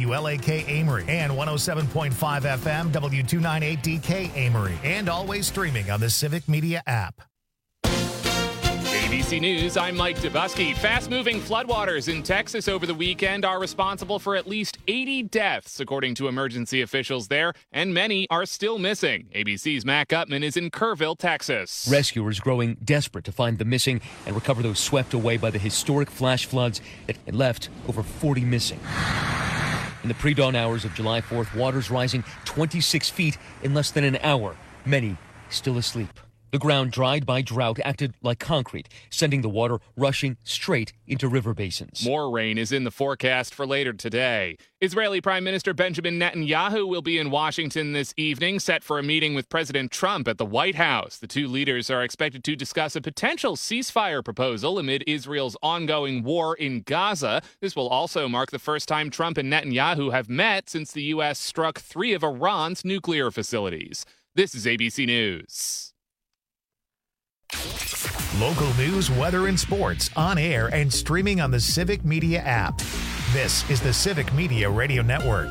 WLAK Amory and 107.5 FM W298DK Amory, and always streaming on the Civic Media app. ABC News, I'm Mike Dubusky. Fast-moving floodwaters in Texas over the weekend are responsible for at least 80 deaths, according to emergency officials there, and many are still missing. ABC's Matt Gutman is in Kerrville, Texas. Rescuers growing desperate to find the missing and recover those swept away by the historic flash floods that had left over 40 missing. In the pre-dawn hours of July 4th, waters rising 26 feet in less than an hour, many still asleep. The ground, dried by drought, acted like concrete, sending the water rushing straight into river basins. More rain is in the forecast for later today. Israeli Prime Minister Benjamin Netanyahu will be in Washington this evening, set for a meeting with President Trump at the White House. The two leaders are expected to discuss a potential ceasefire proposal amid Israel's ongoing war in Gaza. This will also mark the first time Trump and Netanyahu have met since the U.S. struck 3 of Iran's nuclear facilities. This is ABC News. Local news, weather, and sports on air and streaming on the Civic Media app. This is the Civic Media Radio Network.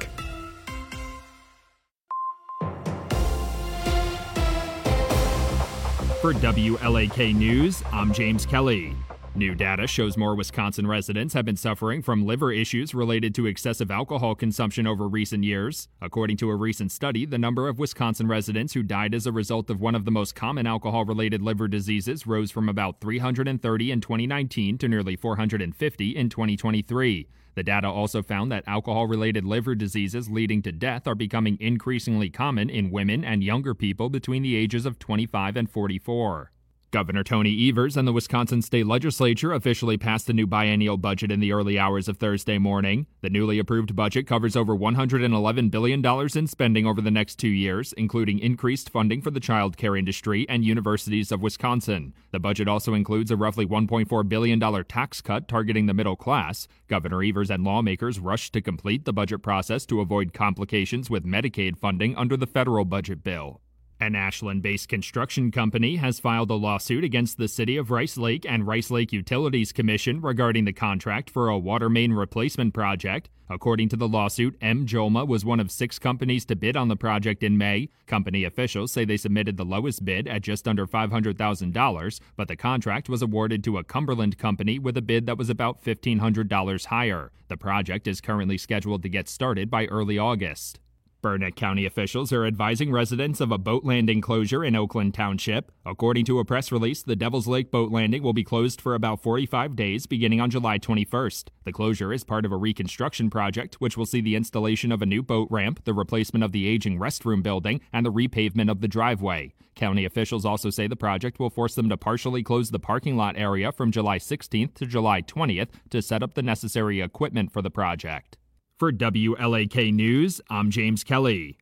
For WLAK News, I'm James Kelly. New data shows more Wisconsin residents have been suffering from liver issues related to excessive alcohol consumption over recent years. According to a recent study, the number of Wisconsin residents who died as a result of one of the most common alcohol-related liver diseases rose from about 330 in 2019 to nearly 450 in 2023. The data also found that alcohol-related liver diseases leading to death are becoming increasingly common in women and younger people between the ages of 25 and 44. Governor Tony Evers and the Wisconsin State Legislature officially passed the new biennial budget in the early hours of Thursday morning. The newly approved budget covers over $111 billion in spending over the next 2 years, including increased funding for the child care industry and universities of Wisconsin. The budget also includes a roughly $1.4 billion tax cut targeting the middle class. Governor Evers and lawmakers rushed to complete the budget process to avoid complications with Medicaid funding under the federal budget bill. An Ashland-based construction company has filed a lawsuit against the City of Rice Lake and Rice Lake Utilities Commission regarding the contract for a water main replacement project. According to the lawsuit, M. Jolma was one of 6 companies to bid on the project in May. Company officials say they submitted the lowest bid at just under $500,000, but the contract was awarded to a Cumberland company with a bid that was about $1,500 higher. The project is currently scheduled to get started by early August. Burnett County officials are advising residents of a boat landing closure in Oakland Township. According to a press release, the Devil's Lake boat landing will be closed for about 45 days beginning on July 21st. The closure is part of a reconstruction project, which will see the installation of a new boat ramp, the replacement of the aging restroom building, and the repavement of the driveway. County officials also say the project will force them to partially close the parking lot area from July 16th to July 20th to set up the necessary equipment for the project. For WLAK News, I'm James Kelly.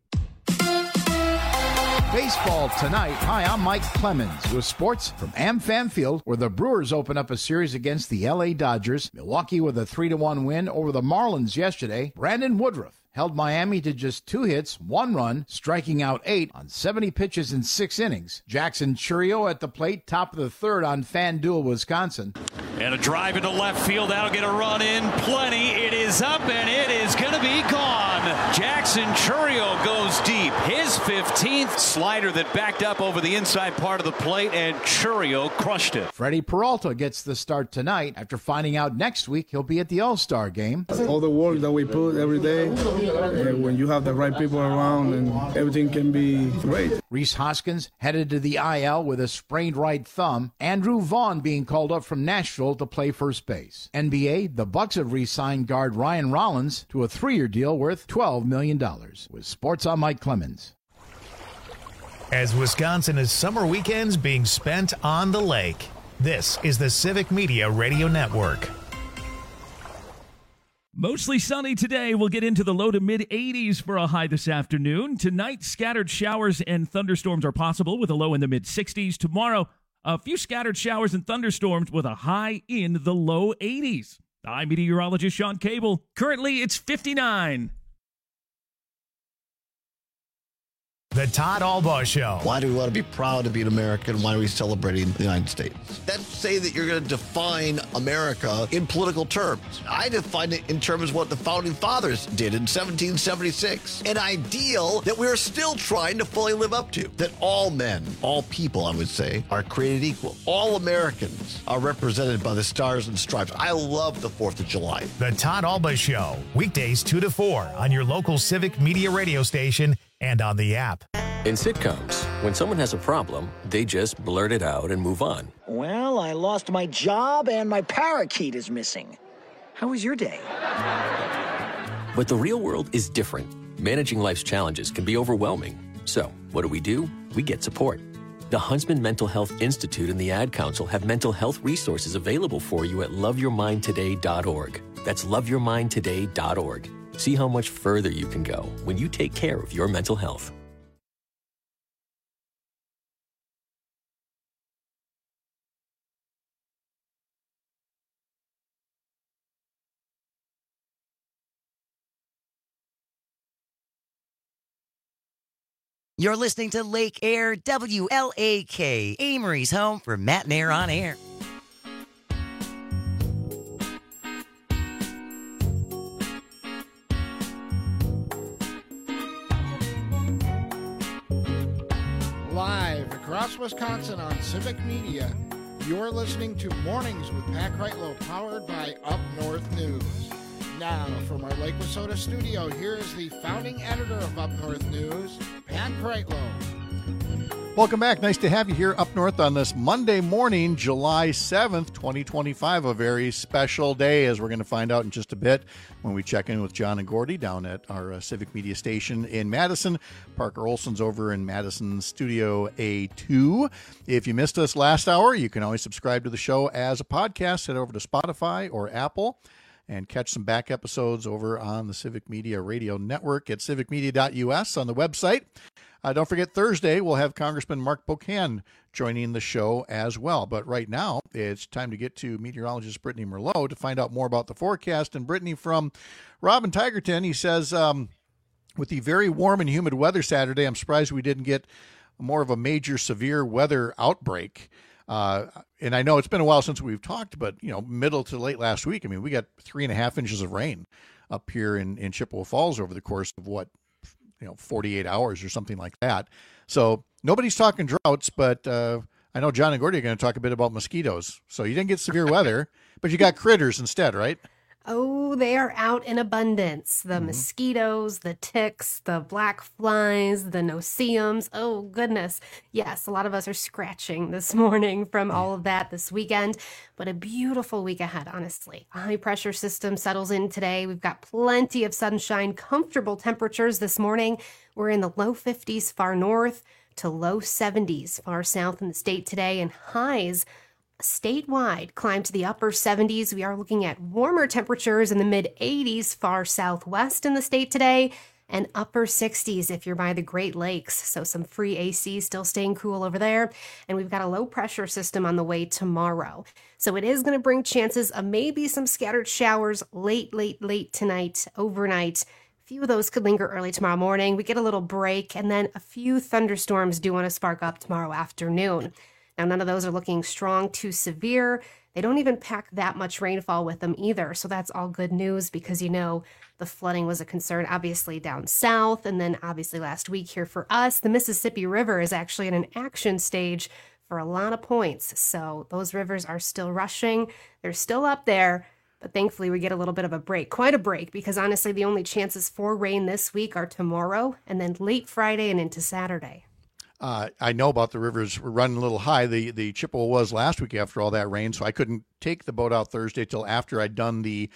Baseball tonight. Hi, I'm Mike Clemens with sports from AmFam Field, where the Brewers open up a series against the LA Dodgers. Milwaukee with a 3-1 win over the Marlins yesterday. Brandon Woodruff held Miami to just 2 hits, 1 run, striking out 8 on 70 pitches in 6 innings. Jackson Chourio at the plate, top of the 3rd on FanDuel, Wisconsin. And a drive into left field. That'll get a run in. Plenty. It is up, and it is going to be gone. Jackson Chourio goes deep. His 15th slider that backed up over the inside part of the plate, and Chourio crushed it. Freddie Peralta gets the start tonight after finding out next week he'll be at the All-Star game. All the work that we put every day, and when you have the right people around, and everything can be great. Rhys Hoskins headed to the IL with a sprained right thumb. Andrew Vaughn being called up from Nashville to play first base. NBA, the Bucks have re-signed guard Ryan Rollins to a 3-year deal worth $12 million. With sports, I'm Mike Clemens. As Wisconsin is summer weekends being spent on the lake, this is the Civic Media Radio Network. Mostly sunny today. We'll get into the low to mid-80s for a high this afternoon. Tonight, scattered showers and thunderstorms are possible with a low in the mid-60s. Tomorrow, a few scattered showers and thunderstorms with a high in the low 80s. I'm meteorologist Sean Cable. Currently, it's 59. The Todd Albaugh Show. Why do we want to be proud to be an American? Why are we celebrating the United States? That's say that you're going to define America in political terms. I define it in terms of what the Founding Fathers did in 1776. An ideal that we're still trying to fully live up to. That all men, all people, I would say, are created equal. All Americans are represented by the stars and stripes. I love the 4th of July. The Todd Albaugh Show. Weekdays 2 to 4 on your local Civic Media radio station and on the app. In sitcoms, when someone has a problem, they just blurt it out and move on. Well, I lost my job and my parakeet is missing. How was your day? But the real world is different. Managing life's challenges can be overwhelming. So, what do? We get support. The Huntsman Mental Health Institute and the Ad Council have mental health resources available for you at loveyourmindtoday.org. That's loveyourmindtoday.org. See how much further you can go when you take care of your mental health. You're listening to Lake Air WLAK, Amory's home for Matt and Air on Air. Live across Wisconsin on Civic Media, you're listening to Mornings with Pat Kreitlow, powered by Up North News. Now, from our Lake Wissota studio, here is the founding editor of Up North News, Pat Kreitlow. Welcome back. Nice to have you here up north on this Monday morning, July 7th, 2025. A very special day, as we're going to find out in just a bit when we check in with John and Gordy down at our Civic Media station in Madison. Parker Olson's over in Madison Studio A2. If you missed us last hour, you can always subscribe to the show as a podcast. Head over to Spotify or Apple and catch some back episodes over on the Civic Media Radio Network at civicmedia.us on the website. Don't forget, Thursday, we'll have Congressman Mark Pocan joining the show as well. But right now, it's time to get to meteorologist Brittany Merlot to find out more about the forecast. And Brittany from Robin Tigerton, he says, with the very warm and humid weather Saturday, I'm surprised we didn't get more of a major severe weather outbreak. And I know it's been a while since we've talked, but, middle to late last week, we got 3.5 inches of rain up here in Chippewa Falls over the course of 48 hours or something like that. So nobody's talking droughts, but I know John and Gordy are going to talk a bit about mosquitoes. So you didn't get severe weather, but you got critters instead, right? Oh, they are out in abundance. The mosquitoes, the ticks, the black flies, the no-see-ums. Oh, goodness. Yes, a lot of us are scratching this morning from all of that this weekend, but a beautiful week ahead, honestly. A high-pressure system settles in today. We've got plenty of sunshine, comfortable temperatures this morning. We're in the low 50s far north to low 70s far south in the state today, and highs statewide climb to the upper 70s. We are looking at warmer temperatures in the mid 80s far southwest in the state today, and upper 60s if you're by the Great Lakes. So some free AC still staying cool over there. And we've got a low pressure system on the way tomorrow. So it is going to bring chances of maybe some scattered showers late tonight, overnight. A few of those could linger early tomorrow morning. We get a little break, and then a few thunderstorms do want to spark up tomorrow afternoon. Now, none of those are looking strong to severe. They don't even pack that much rainfall with them either. So that's all good news because, the flooding was a concern, obviously, down south. And then, obviously, last week here for us, the Mississippi River is actually in an action stage for a lot of points. So those rivers are still rushing. They're still up there. But thankfully, we get a little bit of a break, quite a break, because honestly, the only chances for rain this week are tomorrow and then late Friday and into Saturday. I know about the rivers running a little high. The Chippewa was last week after all that rain, so I couldn't take the boat out Thursday till after I'd done the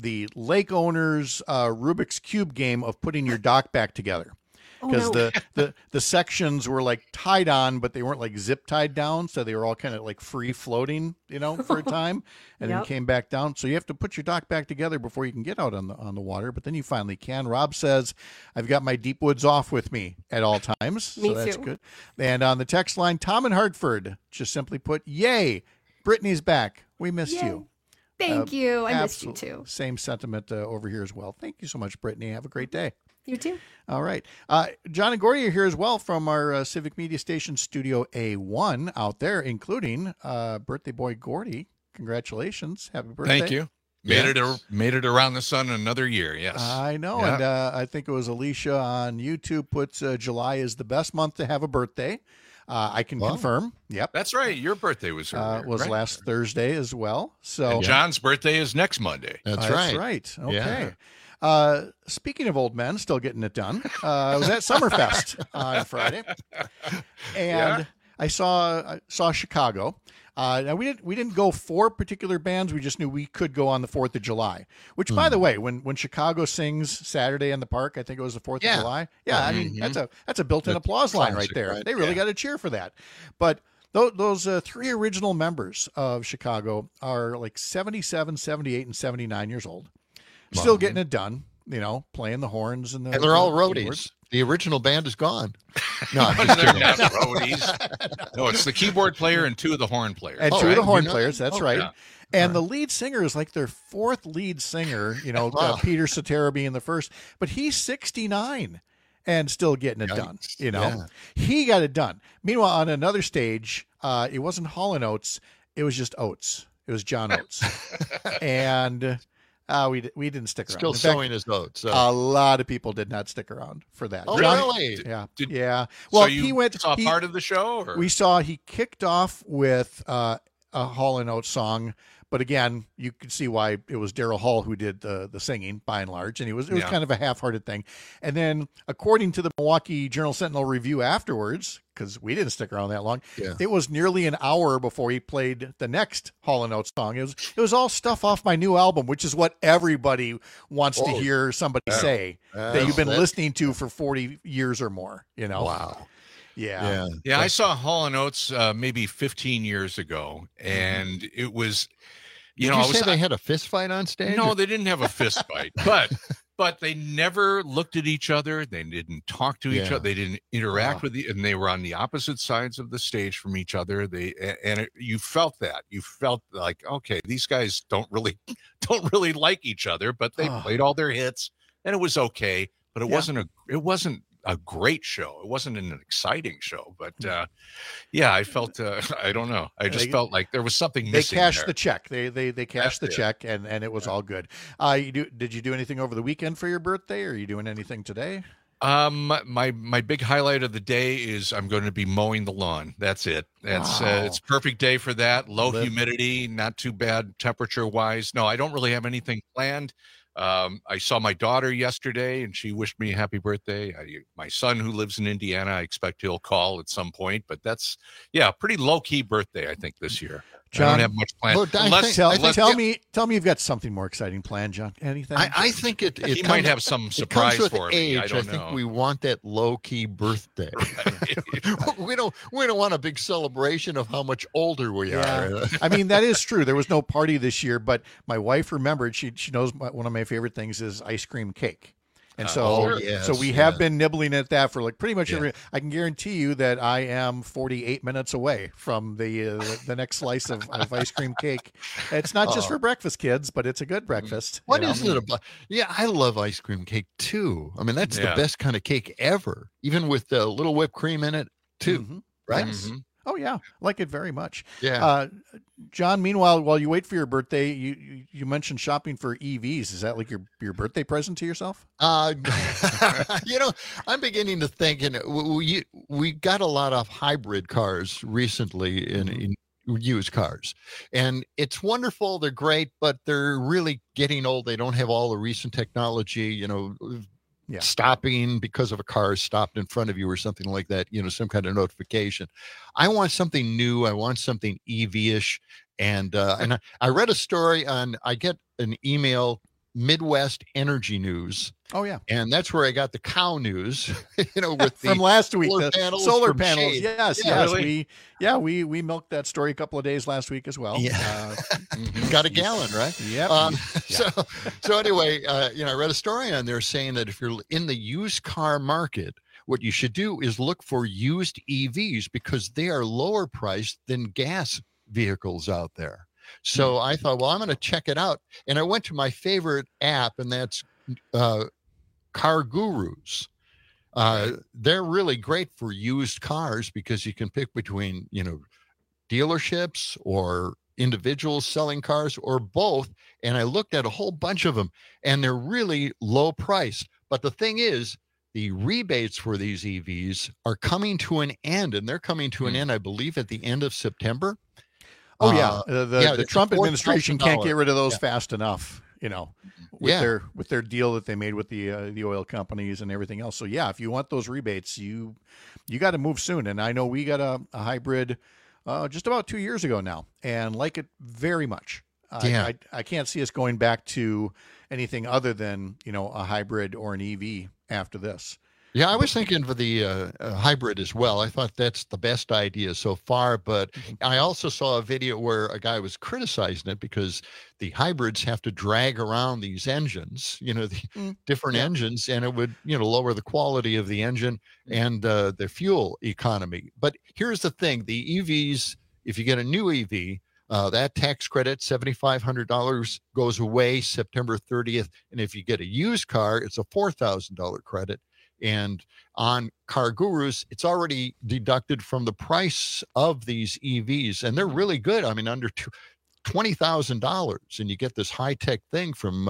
lake owners Rubik's Cube game of putting your dock back together. Because the sections were like tied on, but they weren't like zip tied down, so they were all kind of like free floating, for a time, and then came back down. So you have to put your dock back together before you can get out on the water. But then you finally can. Rob says, "I've got my deep woods off with me at all times," so that's good. And on the text line, Tom in Hartford just simply put, "Yay, Brittany's back. We missed you." Thank you. I missed you too. Same sentiment over here as well. Thank you so much, Brittany. Have a great day. You too. All right. John and Gordy are here as well from our Civic Media Station Studio A1 out there, including birthday boy Gordy. Congratulations. Happy birthday. Thank you. Made it around the sun another year. Yes. I know. Yeah. And I think it was Alicia on YouTube puts July is the best month to have a birthday. I can confirm. Yep. That's right. Your birthday was earlier, was right? last Thursday as well. So and John's birthday is next Monday. That's right. Okay. Speaking of old men still getting it done, I was at Summerfest on Friday, and I saw Chicago. Now we didn't go for particular bands. We just knew we could go on the 4th of July. Which, by the way, when Chicago sings Saturday in the Park, I think it was the 4th of July. Yeah, I mean that's a built-in applause line right there. Right? They really got to cheer for that. But those three original members of Chicago are like 77, 78, and 79 years old. Still getting it done, playing the horns and they're all roadies. Keyboards. The original band is gone. No, they're not roadies. No, it's the keyboard player and two of the horn players. And two of the horn players, that's right. Yeah. And the lead singer is like their fourth lead singer, Peter Cetera being the first. But he's 69 and still getting it done, Yeah. He got it done. Meanwhile, on another stage, it wasn't Hall & Oates. It was just Oates. It was John Oates. And... we didn't stick around. Still sowing his votes. So. A lot of people did not stick around for that. Oh, really? Yeah. Well, so you saw part of the show? Or? We saw he kicked off with a Hall & Oates song, but again, you could see why it was Daryl Hall who did the singing by and large, and it was kind of a half-hearted thing. And then, according to the Milwaukee Journal-Sentinel review afterwards, because we didn't stick around that long, it was nearly an hour before he played the next Hall & Oates song. It was all stuff off my new album, which is what everybody wants to hear somebody say that you've been listening to for 40 years or more. Wow. Yeah. I saw Hall & Oates maybe 15 years ago, and it was... Did you say they had a fist fight on stage? No, they didn't have a fist fight, but they never looked at each other. They didn't talk to each other. They didn't interact with and they were on the opposite sides of the stage from each other. You felt that. You felt like, okay, these guys don't really like each other, but they played all their hits, and it was okay. But it wasn't a great show. It wasn't an exciting show, but I felt I don't know. I just felt like there was something missing. They cashed the check. They cashed the check, and it was all good. Did you do anything over the weekend for your birthday? Or are you doing anything today? My big highlight of the day is I'm going to be mowing the lawn. That's it. It's a perfect day for that. Low humidity, not too bad temperature wise. No, I don't really have anything planned. I saw my daughter yesterday, and she wished me a happy birthday. My son, who lives in Indiana, I expect he'll call at some point. But that's, pretty low-key birthday, I think, this year. John, I don't have much planned. Tell me you've got something more exciting planned, John. Anything? I think he might have some surprise for me. I don't know. I think we want that low-key birthday. we don't want a big celebration of how much older we are. I mean, that is true. There was no party this year, but my wife remembered. She knows one of my favorite things is ice cream cake. And so we have been nibbling at that for like pretty much every. I can guarantee you that I am 48 minutes away from the next slice of ice cream cake. It's not just for breakfast, kids, but it's a good breakfast. What is it about? Yeah, I love ice cream cake too. I mean, that's the best kind of cake ever, even with a little whipped cream in it too. Right? Mm-hmm. Oh yeah, like it very much. Yeah. John, meanwhile, while you wait for your birthday, you mentioned shopping for EVs. Is that like your birthday present to yourself? I'm beginning to think, and we got a lot of hybrid cars recently in used cars, and it's wonderful. They're great, but they're really getting old. They don't have all the recent technology, stopping because of a car stopped in front of you or something like that, some kind of notification. I want something new. I want something EV-ish. And I read a story I get an email, Midwest Energy News. Oh yeah. And that's where I got the cow news, with from last week, solar panels. Shade. Yes. Really? We milked that story a couple of days last week as well. Yeah. Got a gallon, right? Yep. So anyway, I read a story on there saying that if you're in the used car market, what you should do is look for used EVs because they are lower priced than gas vehicles out there. So I thought, well, I'm going to check it out. And I went to my favorite app, and that's Car Gurus. They're really great for used cars because you can pick between, dealerships or individuals selling cars or both. And I looked at a whole bunch of them, and they're really low priced. But the thing is, the rebates for these EVs are coming to an end, and they're coming to an end, I believe, at the end of September. Oh, yeah. The Trump administration can't get rid of those fast enough, with their deal that they made with the oil companies and everything else. So, yeah, if you want those rebates, you got to move soon. And I know we got a hybrid just about 2 years ago now and like it very much. I can't see us going back to anything other than, a hybrid or an EV after this. Yeah, I was thinking for the hybrid as well. I thought that's the best idea so far, but I also saw a video where a guy was criticizing it because the hybrids have to drag around these engines, the different engines, and it would, lower the quality of the engine and the fuel economy. But here's the thing, the EVs, if you get a new EV, that tax credit, $7,500, goes away September 30th. And if you get a used car, it's a $4,000 credit. And on Car Gurus, it's already deducted from the price of these EVs. And they're really good. I mean, under $20,000. And you get this high-tech thing from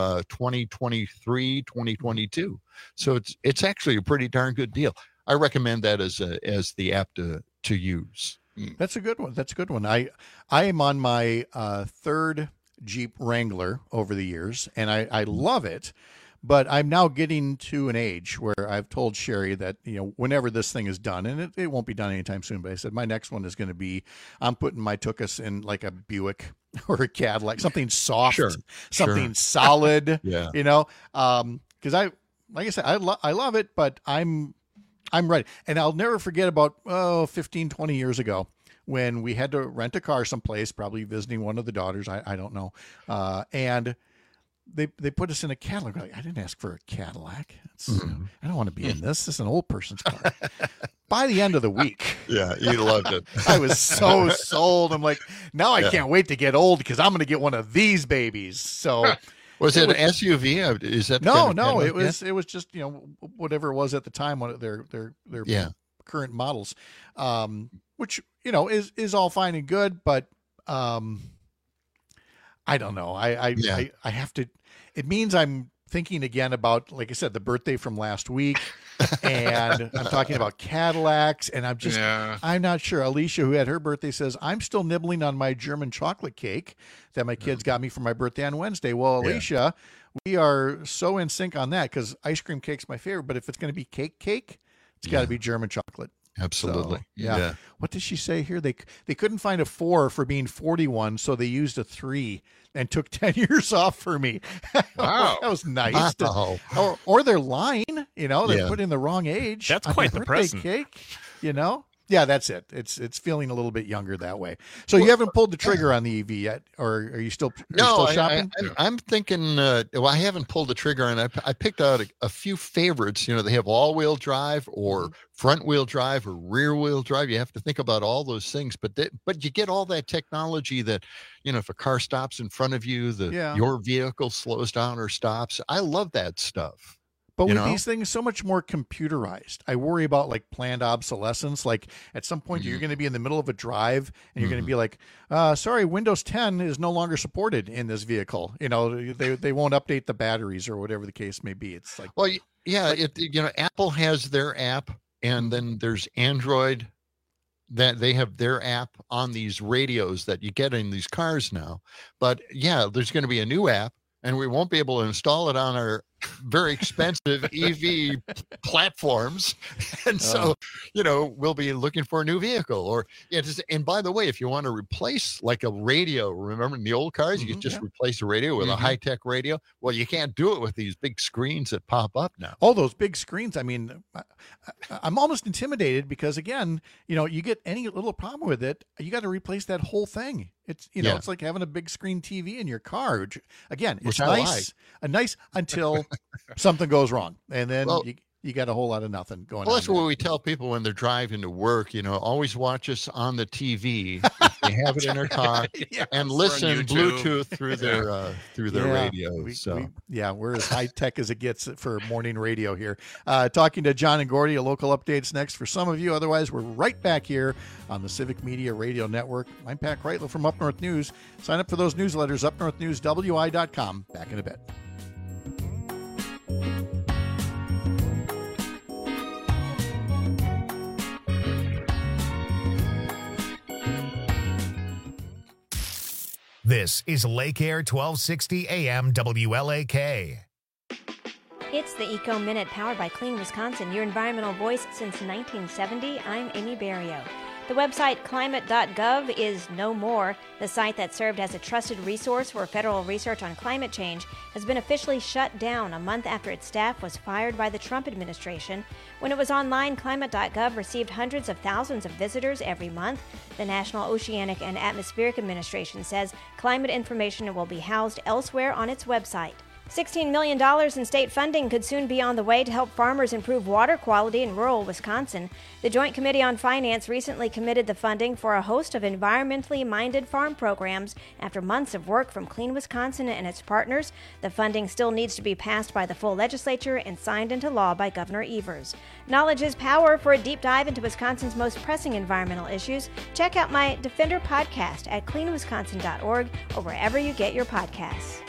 2023, 2022. So it's actually a pretty darn good deal. I recommend that as the app to use. That's a good one. I am on my third Jeep Wrangler over the years, and I love it. But I'm now getting to an age where I've told Sherry that, whenever this thing is done, and it won't be done anytime soon, but I said my next one is going to be, I'm putting my Tuckus in like a Buick or a Cadillac, something soft, something solid, because like I said, I love it, but I'm ready. And I'll never forget about 15, 20 years ago when we had to rent a car someplace, probably visiting one of the daughters. I don't know. And they put us in a Cadillac. Like, I didn't ask for a Cadillac. I don't want to be in this. This is an old person's car. By the end of the week. Yeah, you loved it. I was so sold. I'm like, now I can't wait to get old because I'm going to get one of these babies. So was it an SUV? Is that no? It was just whatever it was at the time, one of their current models, which is all fine and good, but I don't know. I have to. It means I'm thinking again about, like I said, the birthday from last week, and I'm talking about Cadillacs, and I'm not sure. Alicia, who had her birthday, says, I'm still nibbling on my German chocolate cake that my kids got me for my birthday on Wednesday. Well, Alicia, we are so in sync on that because ice cream cake's my favorite, but if it's going to be cake, it's got to be German chocolate. Absolutely. So, yeah. What does she say here? They couldn't find a 4 for being 41, so they used a 3 and took 10 years off for me. Wow. That was nice. Or they're lying, they put in the wrong age. That's quite the present. Cake, Yeah, that's it. It's feeling a little bit younger that way. So you haven't pulled the trigger on the EV yet, or are you still shopping? I'm thinking. I haven't pulled the trigger, and I picked out a few favorites. They have all-wheel drive or front-wheel drive or rear-wheel drive. You have to think about all those things, but you get all that technology that if a car stops in front of you, your vehicle slows down or stops. I love that stuff. But with these things so much more computerized, I worry about like planned obsolescence. Like at some point you're going to be in the middle of a drive and you're going to be like, sorry, Windows 10 is no longer supported in this vehicle. They won't update the batteries or whatever the case may be. It's like, well, yeah, Apple has their app, and then there's Android that they have their app on these radios that you get in these cars now. But yeah, there's going to be a new app, and we won't be able to install it on our very expensive EV platforms. And so, we'll be looking for a new vehicle. And by the way, if you want to replace like a radio, remember in the old cars, you could just replace a radio with a high-tech radio. Well, you can't do it with these big screens that pop up now. All those big screens. I mean, I'm almost intimidated because again, you get any little problem with it, you got to replace that whole thing. It's, it's like having a big screen TV in your car. Again, it's nice until something goes wrong, and then you got a whole lot of nothing going on. Well, that's what we tell people when they're driving to work. Always watch us on the TV They have it in their car and listen Bluetooth through their radio. We're as high tech as it gets for morning radio here. Talking to John and Gordy. A local updates next for some of you. Otherwise, we're right back here on the Civic Media Radio Network. I'm Pat Kreitler from Up North News. Sign up for those newsletters, upnorthnewswi.com. Back in a bit. This is Lake Air 1260 AM WLAK. It's the Eco Minute powered by Clean Wisconsin, your environmental voice since 1970. I'm Amy Barrio. The website climate.gov is no more. The site that served as a trusted resource for federal research on climate change has been officially shut down a month after its staff was fired by the Trump administration. When it was online, climate.gov received hundreds of thousands of visitors every month. The National Oceanic and Atmospheric Administration says climate information will be housed elsewhere on its website. $16 million in state funding could soon be on the way to help farmers improve water quality in rural Wisconsin. The Joint Committee on Finance recently committed the funding for a host of environmentally minded farm programs after months of work from Clean Wisconsin and its partners. The funding still needs to be passed by the full legislature and signed into law by Governor Evers. Knowledge is power. For a deep dive into Wisconsin's most pressing environmental issues, check out my Defender podcast at cleanwisconsin.org or wherever you get your podcasts.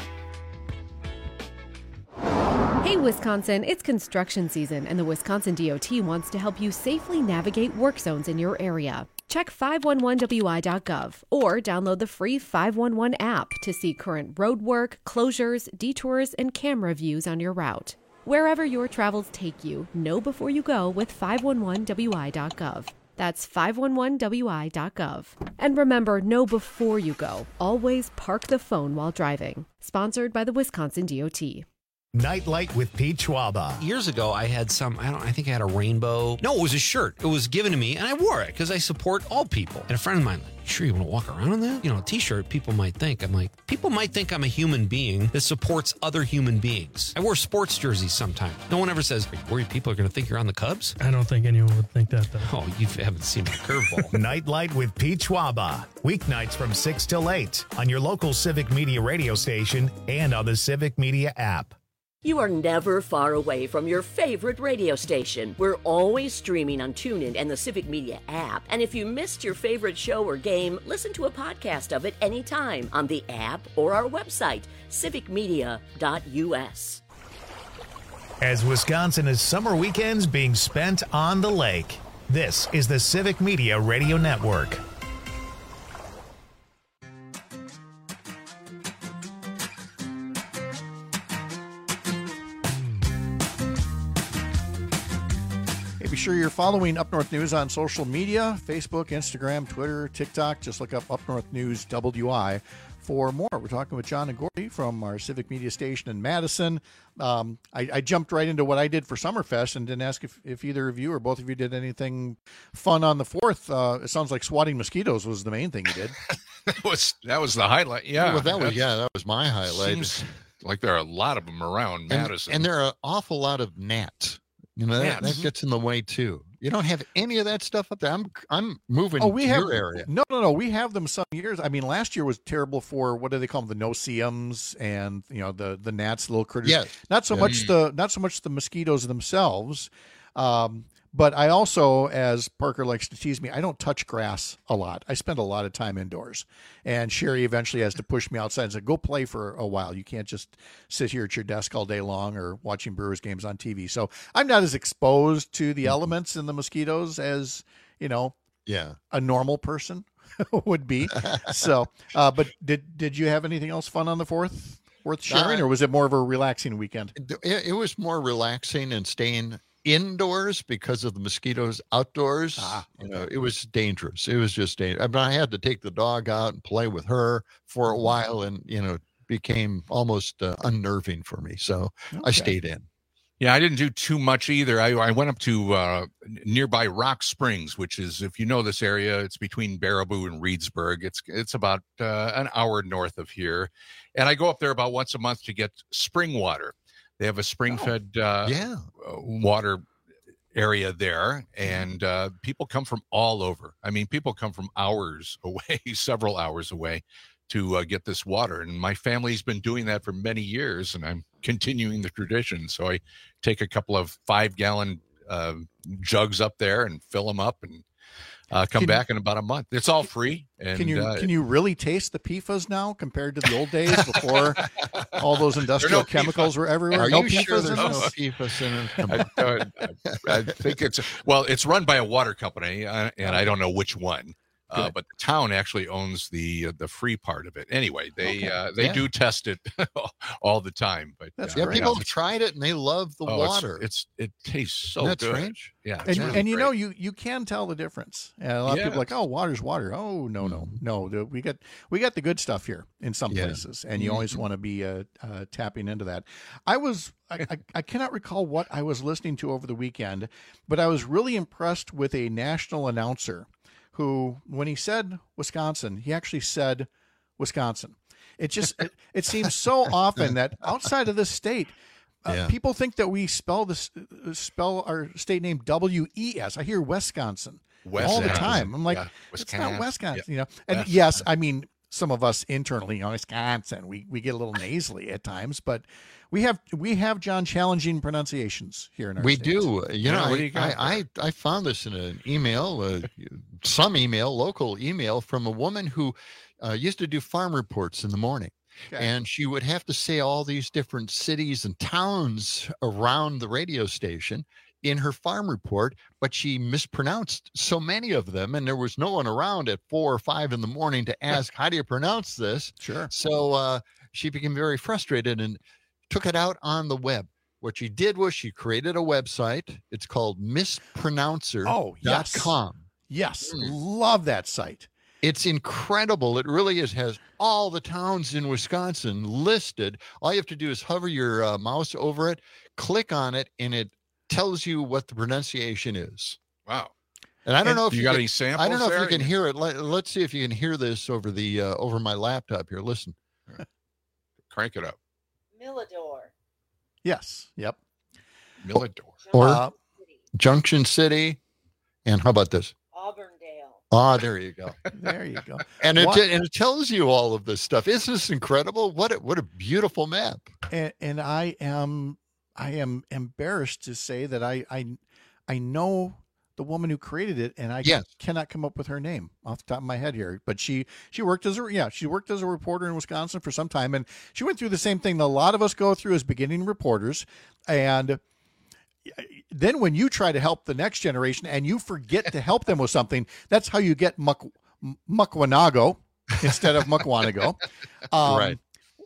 Hey Wisconsin, it's construction season and the Wisconsin DOT wants to help you safely navigate work zones in your area. Check 511wi.gov or download the free 511 app to see current road work, closures, detours, and camera views on your route. Wherever your travels take you, know before you go with 511wi.gov. That's 511wi.gov. And remember, know before you go. Always park the phone while driving. Sponsored by the Wisconsin DOT. Nightlight with Pete Schwaba. Years ago, I had I think I had a rainbow. No, it was a shirt. It was given to me, and I wore it because I support all people. And a friend of mine, sure you want to walk around in that? You know, a t-shirt, people might think I'm a human being that supports other human beings. I wear sports jerseys sometimes. No one ever says, are you worried people are going to think you're on the Cubs? I don't think anyone would think that, though. Oh, you haven't seen my curveball. Nightlight with Pete Schwaba. Weeknights from 6 till 8 on your local Civic Media radio station and on the Civic Media app. You are never far away from your favorite radio station. We're always streaming on TuneIn and the Civic Media app. And if you missed your favorite show or game, listen to a podcast of it anytime on the app or our website, civicmedia.us. As Wisconsin is summer weekends being spent on the lake, this is the Civic Media Radio Network. Be sure you're following Up North News on social media, Facebook, Instagram, Twitter, TikTok. Just look up Up North News WI for more. We're talking with John and Gordy from our Civic Media station in Madison. I jumped right into what I did for Summerfest and didn't ask if either of you or both of you did anything fun on the 4th. It sounds like swatting mosquitoes was the main thing you did. that was the highlight. Yeah. Well, that was my highlight. Seems like there are a lot of them around Madison. And there are an awful lot of gnats. You know, that gets in the way too. You don't have any of that stuff up there. I'm moving to your area. No. We have them some years. I mean, last year was terrible for, what do they call them? The no-see-ums and, you know, the gnats, the little critters. Yes. Not so much the mosquitoes themselves. But I also, as Parker likes to tease me, I don't touch grass a lot. I spend a lot of time indoors. And Sherry eventually has to push me outside and say, go play for a while. You can't just sit here at your desk all day long or watching Brewers games on TV. So I'm not as exposed to the elements and the mosquitoes as, you know, a normal person would be. So, but did you have anything else fun on the 4th worth sharing, or was it more of a relaxing weekend? It was more relaxing and staying indoors because of the mosquitoes. Outdoors, you know, it was dangerous. It was just dangerous. I mean, I had to take the dog out and play with her for a while, and you know, became almost unnerving for me. So I stayed in. Yeah, I didn't do too much either. I went up to nearby Rock Springs, which is, if you know this area, it's between Baraboo and Reedsburg. It's about an hour north of here, and I go up there about once a month to get spring water. They have a spring-fed water area there, and people come from all over. I mean, people come from hours away, several hours away, to get this water. And my family's been doing that for many years, and I'm continuing the tradition. So I take a couple of 5-gallon jugs up there and fill them up and come back in about a month. It's all free. And can you really taste the PFAS now compared to the old days before all those industrial chemicals were everywhere? Are no you sure PFAS there's in no this? PFAS in it? I think it's run by a water company, and I don't know which one. But the town actually owns the free part of it. Anyway, they do test it all the time. But people have tried it and they love the water. It tastes so That's good. strange. Yeah, And you know, you can tell the difference. And a lot of people are like, oh, water's water. Oh, no. We got the good stuff here in some places, and you always want to be tapping into that. I cannot recall what I was listening to over the weekend, but I was really impressed with a national announcer who, when he said Wisconsin, he actually said Wisconsin. It seems so often that outside of this state, people think that we spell our state name W-E-S. I hear Wisconsin all the time. I'm like, it's not Wisconsin, you know. And yes, I mean, some of us internally, Wisconsin, we get a little nasally at times, but we have John challenging pronunciations here in our We state. do. You know, what do you got? I found this in an email, local email from a woman who used to do farm reports in the morning. Okay. And she would have to say all these different cities and towns around the radio station in her farm report, but she mispronounced so many of them, and there was no one around at 4 or 5 in the morning to ask, how do you pronounce this? Sure. So she became very frustrated and took it out on the web. What she did was she created a website. It's called mispronouncer.com. Yes. Love that site. It's incredible. It really is. Has all the towns in Wisconsin listed. All you have to do is hover your mouse over it, click on it, and it tells you what the pronunciation is. Wow. And I don't know if you got any samples. I don't know there? if you can hear it. Let's see if you can hear this over the over my laptop here. Listen. Crank it up. Millador. Yes. Yep. Millador. Or Junction City. And how about this? Auburndale. Ah, there you go. There you go. And it tells you all of this stuff. Isn't this incredible? What a beautiful map. And I am embarrassed to say that I know the woman who created it, and I cannot come up with her name off the top of my head here. But she worked as a reporter in Wisconsin for some time, and she went through the same thing that a lot of us go through as beginning reporters. And then when you try to help the next generation and you forget to help them with something, that's how you get Mukwanago instead of Mukwanago. Right.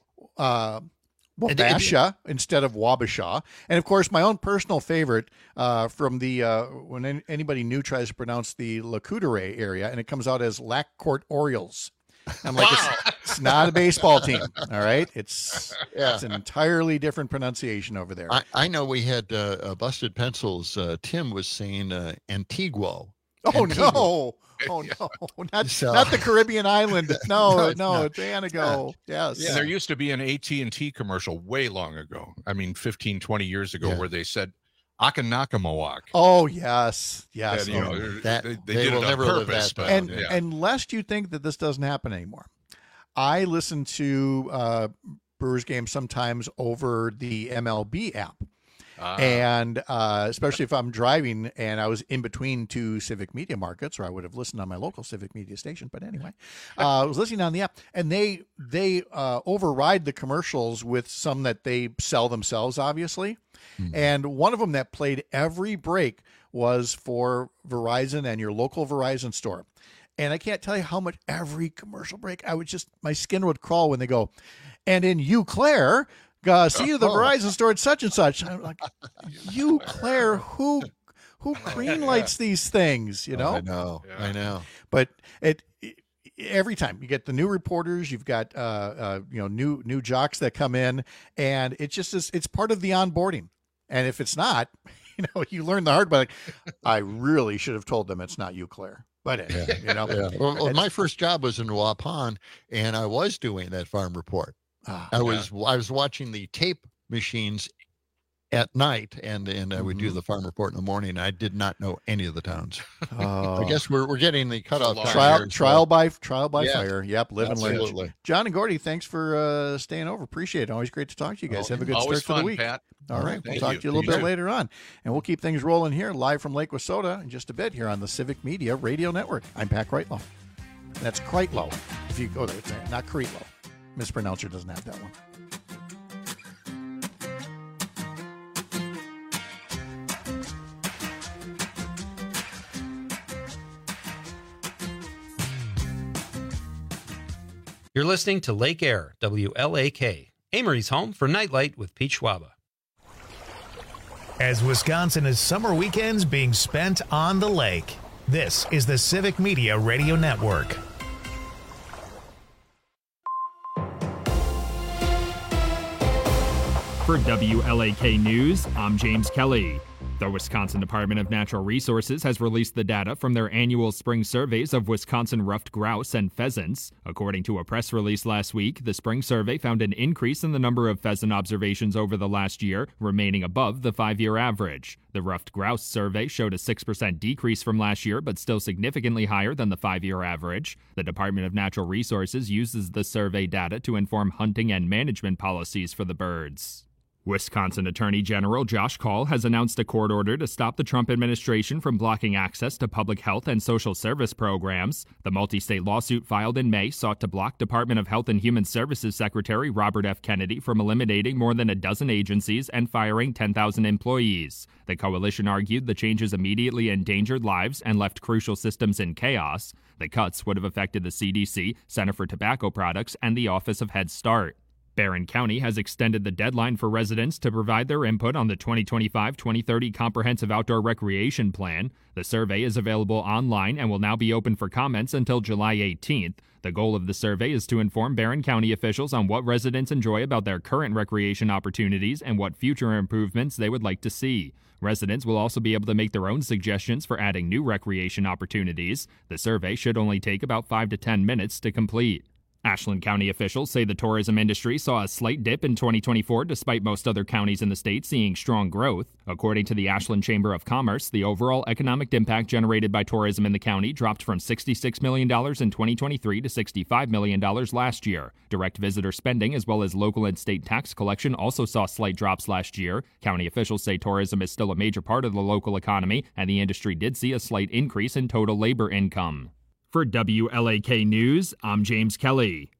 Wabasha instead of Wabasha. And of course, my own personal favorite from the when anybody new tries to pronounce the Lac-Courte area, and it comes out as Lac-Courte Orioles. I'm like, it's not a baseball team. All right. It's an entirely different pronunciation over there. I know we had Busted Pencils. Tim was saying Antigua. Oh, no. Oh, no. Not the Caribbean island. No, it's Antigua. Yes. And there used to be an AT&T commercial way long ago. I mean, 15, 20 years ago, where they said Akanakamoak. Oh, yes. And, you know, they did will it never on live purpose. that But, down. And lest you think that this doesn't happen anymore, I listen to Brewers games sometimes over the MLB app. And especially if I'm driving and I was in between two Civic Media markets, or I would have listened on my local Civic Media station. But anyway, I was listening on the app, and they override the commercials with some that they sell themselves, obviously. Mm-hmm. And one of them that played every break was for Verizon and your local Verizon store. And I can't tell you how much every commercial break, my skin would crawl when they go, and in Eau Claire, see you the Verizon store at such and such. I'm like, Eau Claire, who greenlights these things, you know? I know. But every time you get the new reporters, you've got new jocks that come in, and it just is. It's part of the onboarding. And if it's not, you learn the hard way. Like, I really should have told them it's not Eau Claire. But Well, my first job was in Waupun, and I was doing that farm report. I was watching the tape machines at night, and I would do the farm report in the morning. I did not know any of the towns. I guess we're getting the cutoff trial by Yeah. fire. Yep, live and Absolutely. learn. John and Gordy, thanks for staying over. Appreciate it. Always great to talk to you guys. Have a good Always start to the fun, week. Pat. All right, we'll Thank talk you. to you a little You bit too. later on, and we'll keep things rolling here live from Lake Wissota in just a bit here on the Civic Media Radio Network. I'm Pat Kreitlow. That's Kreitlow. If you go there, it's not Kreitlow. Mispronouncer doesn't have that one. You're listening to Lake Air, WLAK, Amory's home for Nightlight with Pete Schwaba. As Wisconsin is summer weekends being spent on the lake, this is the Civic Media Radio Network. For WLAK News, I'm James Kelly. The Wisconsin Department of Natural Resources has released the data from their annual spring surveys of Wisconsin ruffed grouse and pheasants. According to a press release last week, the spring survey found an increase in the number of pheasant observations over the last year, remaining above the 5-year average. The ruffed grouse survey showed a 6% decrease from last year, but still significantly higher than the 5-year average. The Department of Natural Resources uses the survey data to inform hunting and management policies for the birds. Wisconsin Attorney General Josh Kaul has announced a court order to stop the Trump administration from blocking access to public health and social service programs. The multi-state lawsuit filed in May sought to block Department of Health and Human Services Secretary Robert F. Kennedy from eliminating more than a dozen agencies and firing 10,000 employees. The coalition argued the changes immediately endangered lives and left crucial systems in chaos. The cuts would have affected the CDC, Center for Tobacco Products, and the Office of Head Start. Barron County has extended the deadline for residents to provide their input on the 2025-2030 Comprehensive Outdoor Recreation Plan. The survey is available online and will now be open for comments until July 18th. The goal of the survey is to inform Barron County officials on what residents enjoy about their current recreation opportunities and what future improvements they would like to see. Residents will also be able to make their own suggestions for adding new recreation opportunities. The survey should only take about 5 to 10 minutes to complete. Ashland County officials say the tourism industry saw a slight dip in 2024 despite most other counties in the state seeing strong growth. According to the Ashland Chamber of Commerce, the overall economic impact generated by tourism in the county dropped from $66 million in 2023 to $65 million last year. Direct visitor spending as well as local and state tax collection also saw slight drops last year. County officials say tourism is still a major part of the local economy, and the industry did see a slight increase in total labor income. For WLAK News, I'm James Kelly.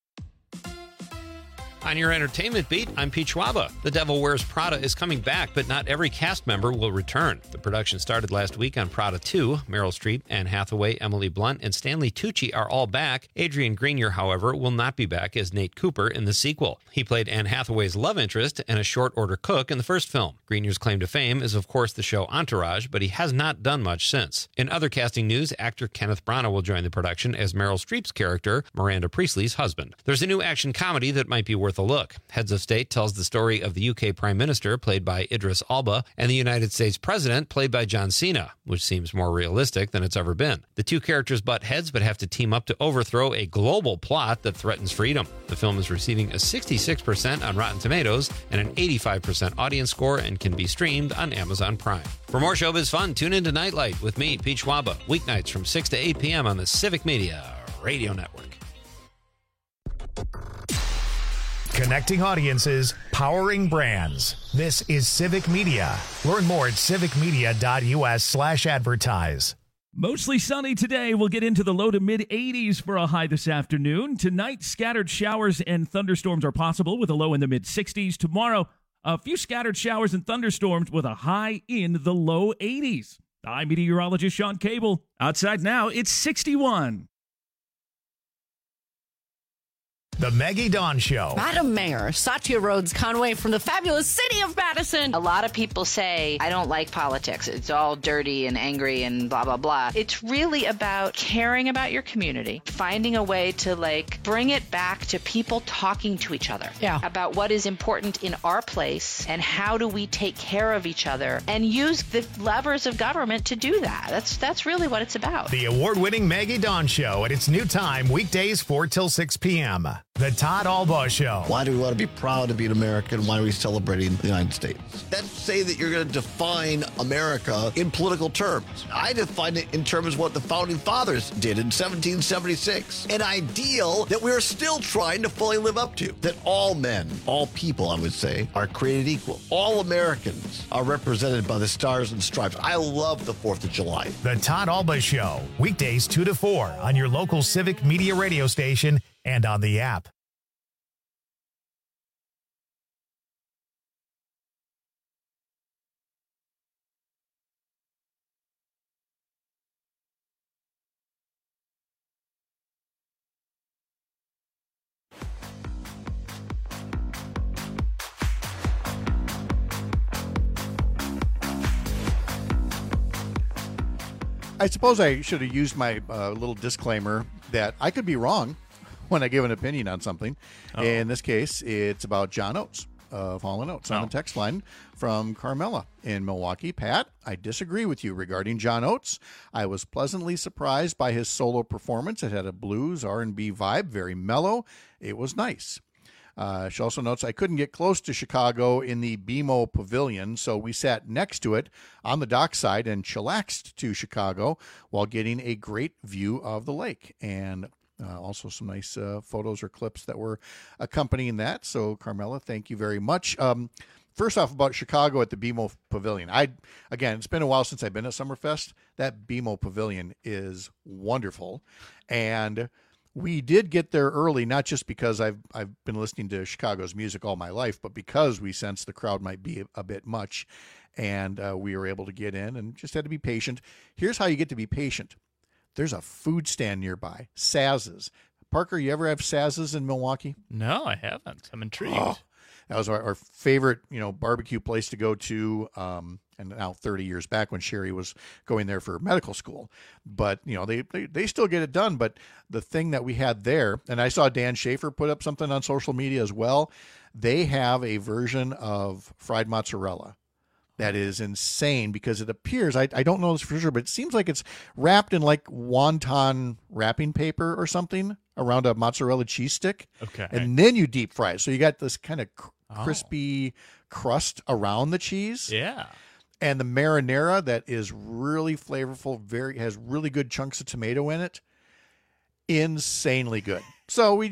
On your entertainment beat, I'm Pete Schwaba. The Devil Wears Prada is coming back, but not every cast member will return. The production started last week on Prada 2. Meryl Streep, Anne Hathaway, Emily Blunt, and Stanley Tucci are all back. Adrian Grenier, however, will not be back as Nate Cooper in the sequel. He played Anne Hathaway's love interest and a short-order cook in the first film. Grenier's claim to fame is, of course, the show Entourage, but he has not done much since. In other casting news, actor Kenneth Branagh will join the production as Meryl Streep's character, Miranda Priestley's husband. There's a new action comedy that might be worth a look. Heads of State tells the story of the UK Prime Minister, played by Idris Elba, and the United States President, played by John Cena, which seems more realistic than it's ever been. The two characters butt heads but have to team up to overthrow a global plot that threatens freedom. The film is receiving a 66% on Rotten Tomatoes and an 85% audience score and can be streamed on Amazon Prime. For more showbiz fun, tune into Nightlight with me, Pete Schwaba, weeknights from 6 to 8 p.m. on the Civic Media Radio Network. Connecting audiences, powering brands. This is Civic Media. Learn more at civicmedia.us/advertise. Mostly sunny today. We'll get into the low to mid 80s for a high this afternoon. Tonight, scattered showers and thunderstorms are possible with a low in the mid 60s. Tomorrow, a few scattered showers and thunderstorms with a high in the low 80s. I'm meteorologist Sean Cable. Outside now, it's 61. The Maggie Dawn Show. Madam Mayor, Satya Rhodes Conway from the fabulous city of Madison. A lot of people say, I don't like politics. It's all dirty and angry and blah, blah, blah. It's really about caring about your community, finding a way to bring it back to people talking to each other about what is important in our place and how do we take care of each other and use the levers of government to do that. That's really what it's about. The award-winning Maggie Dawn Show at its new time, weekdays 4 till 6 p.m. The Todd Albaugh Show. Why do we want to be proud to be an American? Why are we celebrating the United States? That's say that you're going to define America in political terms. I define it in terms of what the founding fathers did in 1776. An ideal that we're still trying to fully live up to. That all men, all people, I would say, are created equal. All Americans are represented by the stars and stripes. I love the 4th of July. The Todd Albaugh Show. Weekdays 2 to 4 on your local Civic Media radio station and on the app. I suppose I should have used my little disclaimer that I could be wrong when I give an opinion on something. Oh. In this case, it's about John Oates of Hall & Oates on the text line from Carmela in Milwaukee. Pat, I disagree with you regarding John Oates. I was pleasantly surprised by his solo performance. It had a blues R&B vibe, very mellow. It was nice. She also notes, I couldn't get close to Chicago in the BMO Pavilion, so we sat next to it on the dockside and chillaxed to Chicago while getting a great view of the lake. And also some nice photos or clips that were accompanying that. So, Carmela, thank you very much. First off, about Chicago at the BMO Pavilion. Again, it's been a while since I've been at Summerfest. That BMO Pavilion is wonderful. And we did get there early, not just because I've been listening to Chicago's music all my life, but because we sensed the crowd might be a bit much, and we were able to get in and just had to be patient. Here's how you get to be patient. There's a food stand nearby, Saz's. Parker, you ever have Saz's in Milwaukee? No, I haven't. I'm intrigued. Oh, that was our favorite, barbecue place to go to. And now 30 years back when Sherry was going there for medical school. But, they still get it done. But the thing that we had there, and I saw Dan Schaefer put up something on social media as well, they have a version of fried mozzarella that is insane because it appears, I don't know this for sure, but it seems like it's wrapped in like wonton wrapping paper or something around a mozzarella cheese stick. Okay. And then you deep fry it. So you got this kind of crispy crust around the cheese. Yeah. And the marinara that is really flavorful, has really good chunks of tomato in it. Insanely good. So we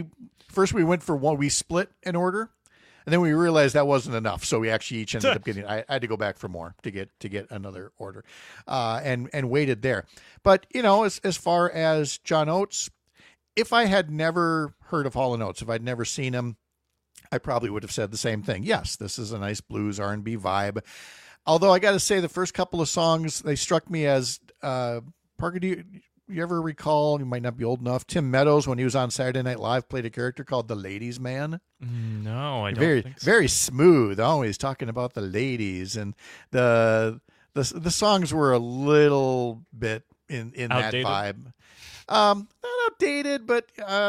went for one, we split an order, and then we realized that wasn't enough. So we actually each ended up getting, I had to go back for more to get another order, and waited there. But, as far as John Oates, if I had never heard of Hall & Oates, if I'd never seen him, I probably would have said the same thing. Yes, this is a nice blues R&B vibe. Although I got to say, the first couple of songs, they struck me as, Parker, do you ever recall, you might not be old enough, Tim Meadows, when he was on Saturday Night Live, played a character called the Ladies Man? No, I don't think so. Very smooth, always talking about the ladies. And the songs were a little bit in that vibe. Not outdated, but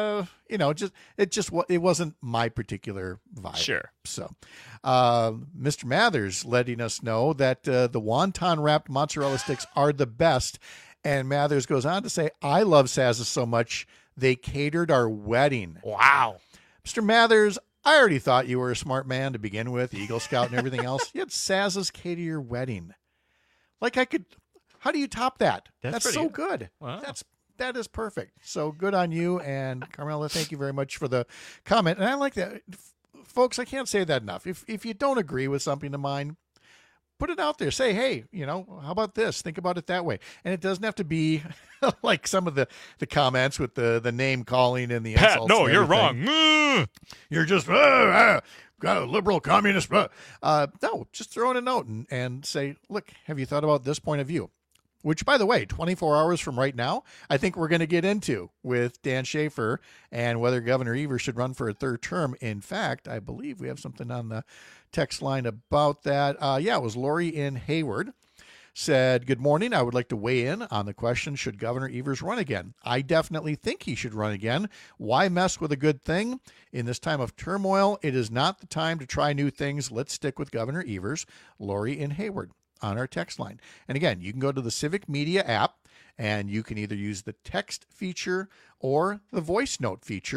it wasn't my particular vibe. Sure. So, Mr. Mathers letting us know that the wonton wrapped mozzarella sticks are the best, and Mathers goes on to say, "I love Saz's so much they catered our wedding." Wow, Mr. Mathers, I already thought you were a smart man to begin with, Eagle Scout and everything else. You had Saz's cater your wedding. How do you top that? That's so good. Wow. That is perfect. So good on you. And Carmela, thank you very much for the comment. And I like that. Folks, I can't say that enough. If you don't agree with something of mine, put it out there. Say, hey, how about this? Think about it that way. And it doesn't have to be like some of the comments with the name calling and the Pat, insults. no, and you're everything. wrong. You're just got a liberal communist. No, just throw in a note and say, look, have you thought about this point of view? Which, by the way, 24 hours from right now, I think we're going to get into with Dan Schaefer and whether Governor Evers should run for a third term. In fact, I believe we have something on the text line about that. It was Lori in Hayward. Said, good morning. I would like to weigh in on the question, should Governor Evers run again? I definitely think he should run again. Why mess with a good thing? In this time of turmoil, it is not the time to try new things. Let's stick with Governor Evers. Lori in Hayward on our text line. And again, you can go to the Civic Media app and you can either use the text feature or the voice note feature.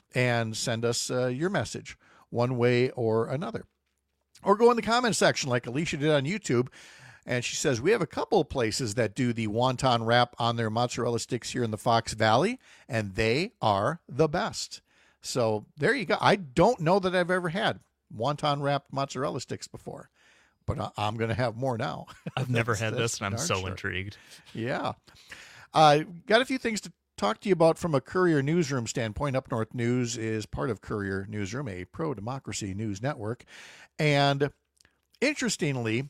and send us your message one way or another. Or go in the comment section like Alicia did on YouTube. And she says, we have a couple of places that do the wonton wrap on their mozzarella sticks here in the Fox Valley, and they are the best. So there you go. I don't know that I've ever had wonton wrapped mozzarella sticks before, but I'm going to have more now. I've never had this, and I'm so intrigued. Yeah. Got a few things to talk to you about from a Courier Newsroom standpoint. Up North News is part of Courier Newsroom, a pro-democracy news network. And interestingly,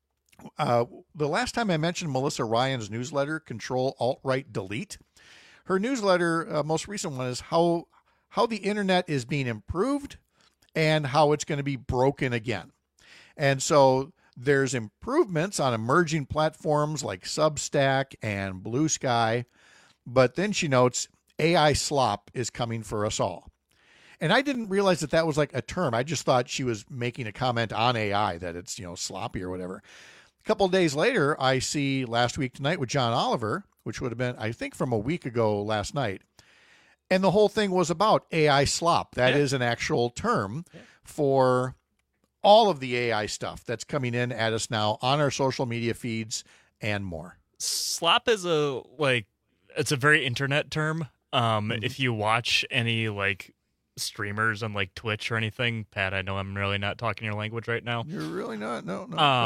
the last time I mentioned Melissa Ryan's newsletter, Control Alt Right Delete, her newsletter, most recent one, is how the internet is being improved and how it's going to be broken again. And so there's improvements on emerging platforms like Substack and Blue Sky, but then she notes AI slop is coming for us all. And I didn't realize that was like a term. I just thought she was making a comment on AI, that it's, sloppy or whatever. A couple of days later, I see Last Week Tonight with John Oliver, which would have been, I think, from a week ago last night. And the whole thing was about AI slop. That is an actual term for all of the AI stuff that's coming in at us now on our social media feeds and more. Slop is it's a very internet term. If you watch any streamers on Twitch or anything, Pat, I know I'm really not talking your language right now. You're really not. No.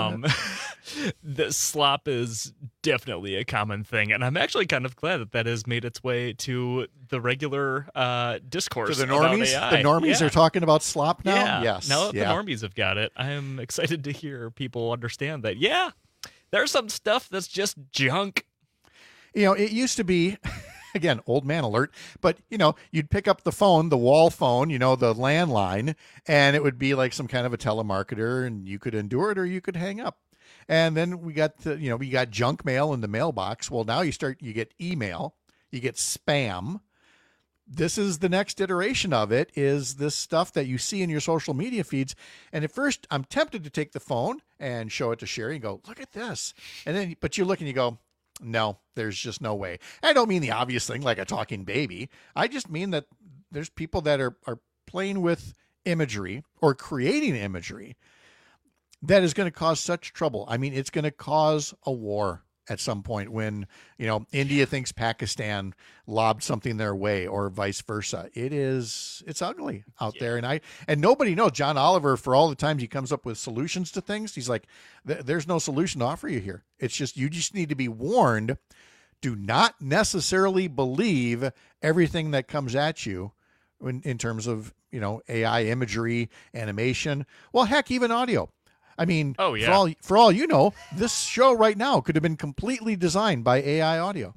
The slop is definitely a common thing, and I'm actually kind of glad that has made its way to the regular discourse. To the normies, about AI. The normies are talking about slop now. Yeah. Yes. Now that the normies have got it, I am excited to hear people understand that. Yeah, there's some stuff that's just junk. It used to be. Again, old man alert, but you'd pick up the phone, the wall phone, the landline, and it would be like some kind of a telemarketer, and you could endure it or you could hang up. And then we got we got junk mail in the mailbox. Well, now you get email, you get spam. This is the next iteration of it, is this stuff that you see in your social media feeds. And at first I'm tempted to take the phone and show it to Sherry and go, look at this. And then, but you look and you go, no, there's just no way. I don't mean the obvious thing like a talking baby. I just mean that there's people that are playing with imagery or creating imagery that is going to cause such trouble. I mean, it's going to cause a war at some point when, India thinks Pakistan lobbed something their way or vice versa. It's ugly out there. And nobody knows. John Oliver, for all the times he comes up with solutions to things, he's like, there's no solution to offer you here. It's just, you just need to be warned. Do not necessarily believe everything that comes at you in terms of, AI imagery, animation. Well, heck, even audio. I mean, for all you know, this show right now could have been completely designed by AI audio.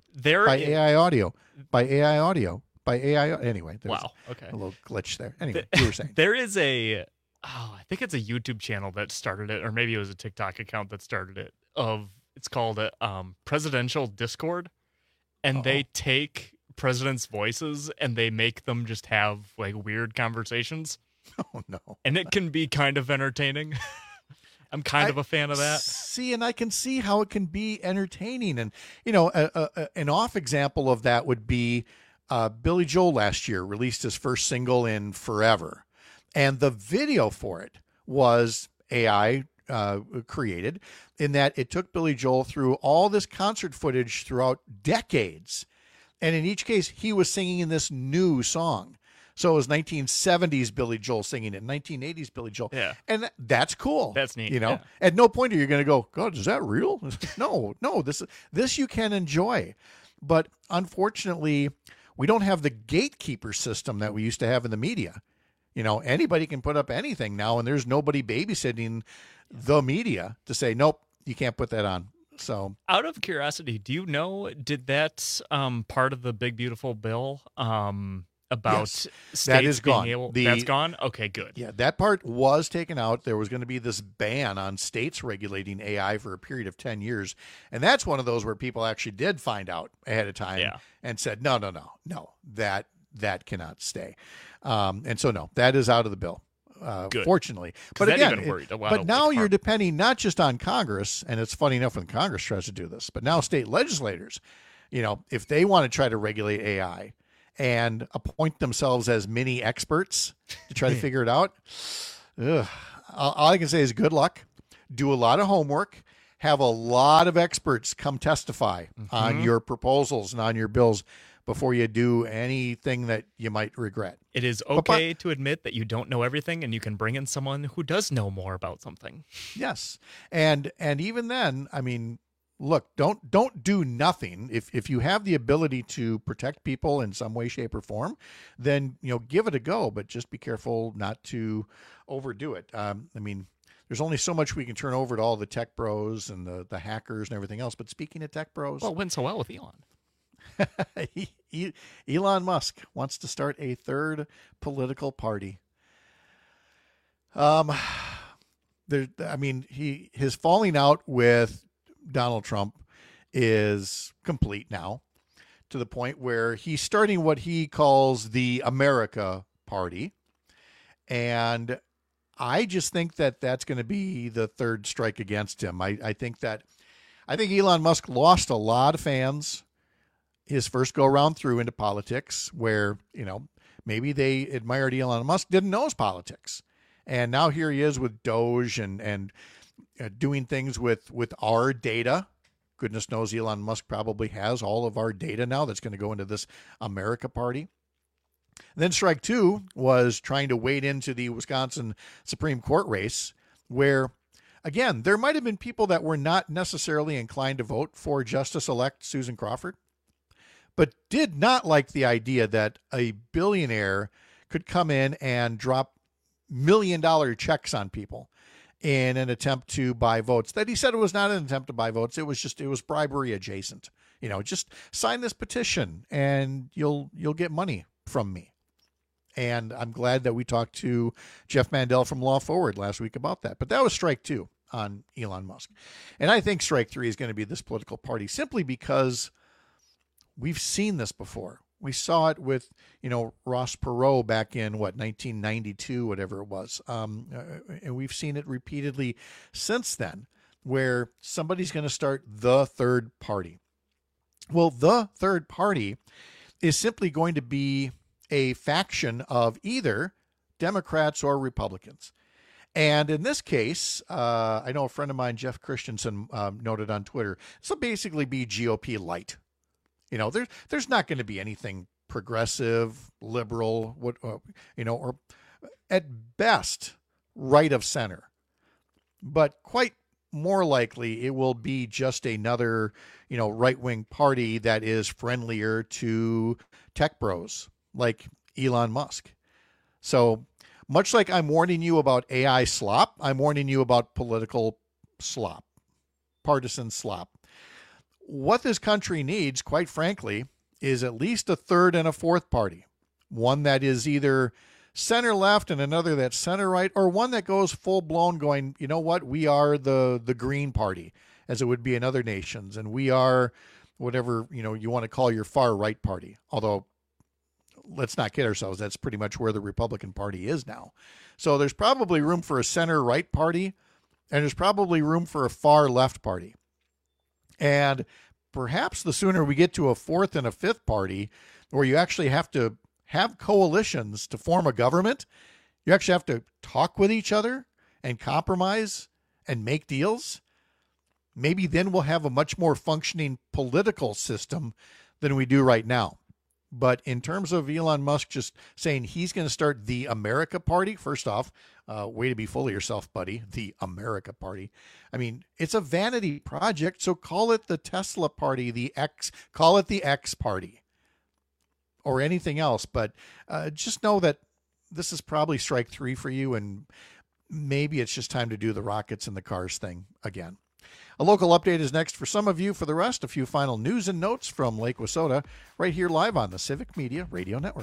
Anyway, there's a little glitch there. Anyway, you were saying. There is I think it's a YouTube channel that started it, or maybe it was a TikTok account that started it. It's called Presidential Discord, and they take presidents' voices and they make them just have weird conversations. Oh no! And it can be kind of entertaining. I'm kind of a fan of that. See, and I can see how it can be entertaining. And, an off example of that would be Billy Joel last year released his first single in forever. And the video for it was AI created, in that it took Billy Joel through all this concert footage throughout decades. And in each case, he was singing this new song. So it was 1970s Billy Joel singing it, 1980s Billy Joel. Yeah. And that's cool. That's neat. Yeah. At no point are you going to go, God, is that real? No, this you can enjoy. But unfortunately, we don't have the gatekeeper system that we used to have in the media. Anybody can put up anything now, and there's nobody babysitting the media to say, nope, you can't put that on. So, out of curiosity, do you know, did that part of the Big Beautiful Bill about states that is being gone. Able, that's gone? Okay, good. Yeah, that part was taken out. There was going to be this ban on states regulating AI for a period of 10 years. And that's one of those where people actually did find out ahead of time and said, no, that cannot stay. And so, no, that is out of the bill, fortunately. But again, but now you're depending not just on Congress, and it's funny enough when Congress tries to do this, but now state legislators, if they want to try to regulate AI, and appoint themselves as mini experts to try to figure it out. Ugh. All I can say is good luck. Do a lot of homework. Have a lot of experts come testify on your proposals and on your bills before you do anything that you might regret. It is okay to admit that you don't know everything, and you can bring in someone who does know more about something. Yes. And even then, I mean, look, don't do nothing. If you have the ability to protect people in some way, shape, or form, then, you know, give it a go, but just be careful not to overdo it. I mean, there's only so much we can turn over to all the tech bros and the hackers and everything else. But speaking of tech bros, well, it went so well with Elon. Elon Musk wants to start a third political party. His falling out with Donald Trump is complete now, to the point where he's starting what he calls the America Party. And I just think that that's going to be the third strike against him. I think Elon Musk lost a lot of fans his first go around through into politics, where, you know, maybe they admired Elon Musk, didn't know his politics. And now here he is with Doge and doing things with our data. Goodness knows Elon Musk probably has all of our data now that's going to go into this America Party. And then strike two was trying to wade into the Wisconsin Supreme Court race, where, again, there might have been people that were not necessarily inclined to vote for Justice-elect Susan Crawford, but did not like the idea that a billionaire could come in and drop $1 million checks on people in an attempt to buy votes. That he said it was not an attempt to buy votes. It was bribery adjacent. You know, just sign this petition and you'll get money from me. And I'm glad that we talked to Jeff Mandel from Law Forward last week about that. But that was strike two on Elon Musk. And I think strike three is going to be this political party, simply because we've seen this before. We saw it with, you know, Ross Perot back in 1992, whatever it was. And we've seen it repeatedly since then, where somebody's going to start the third party. Well, the third party is simply going to be a faction of either Democrats or Republicans. And in this case, I know a friend of mine, Jeff Christensen, noted on Twitter, this will basically be GOP light. You know, there's not going to be anything progressive, liberal, or at best right of center. But quite more likely, it will be just another, you know, right-wing party that is friendlier to tech bros like Elon Musk. So much like I'm warning you about AI slop, I'm warning you about political slop, partisan slop. What this country needs, quite frankly, is at least a third and a fourth party. One that is either center left and another that's center right, or one that goes full blown going, you know what, we are the Green Party, as it would be in other nations, and we are whatever, you know, you want to call your far right party. Although, let's not kid ourselves, that's pretty much where the Republican Party is now. So there's probably room for a center right party, and there's probably room for a far left party. And perhaps the sooner we get to a fourth and a fifth party, where you actually have to have coalitions to form a government, you actually have to talk with each other and compromise and make deals, maybe then we'll have a much more functioning political system than we do right now. But in terms of Elon Musk just saying he's going to start the America Party, first off, way to be full of yourself, buddy, the America Party. I mean, it's a vanity project, so call it the Tesla Party, call it the X Party, or anything else. But just know that this is probably strike three for you, and maybe it's just time to do the rockets and the cars thing again. A local update is next for some of you. For the rest, a few final news and notes from Lake Wissota, right here live on the Civic Media Radio Network.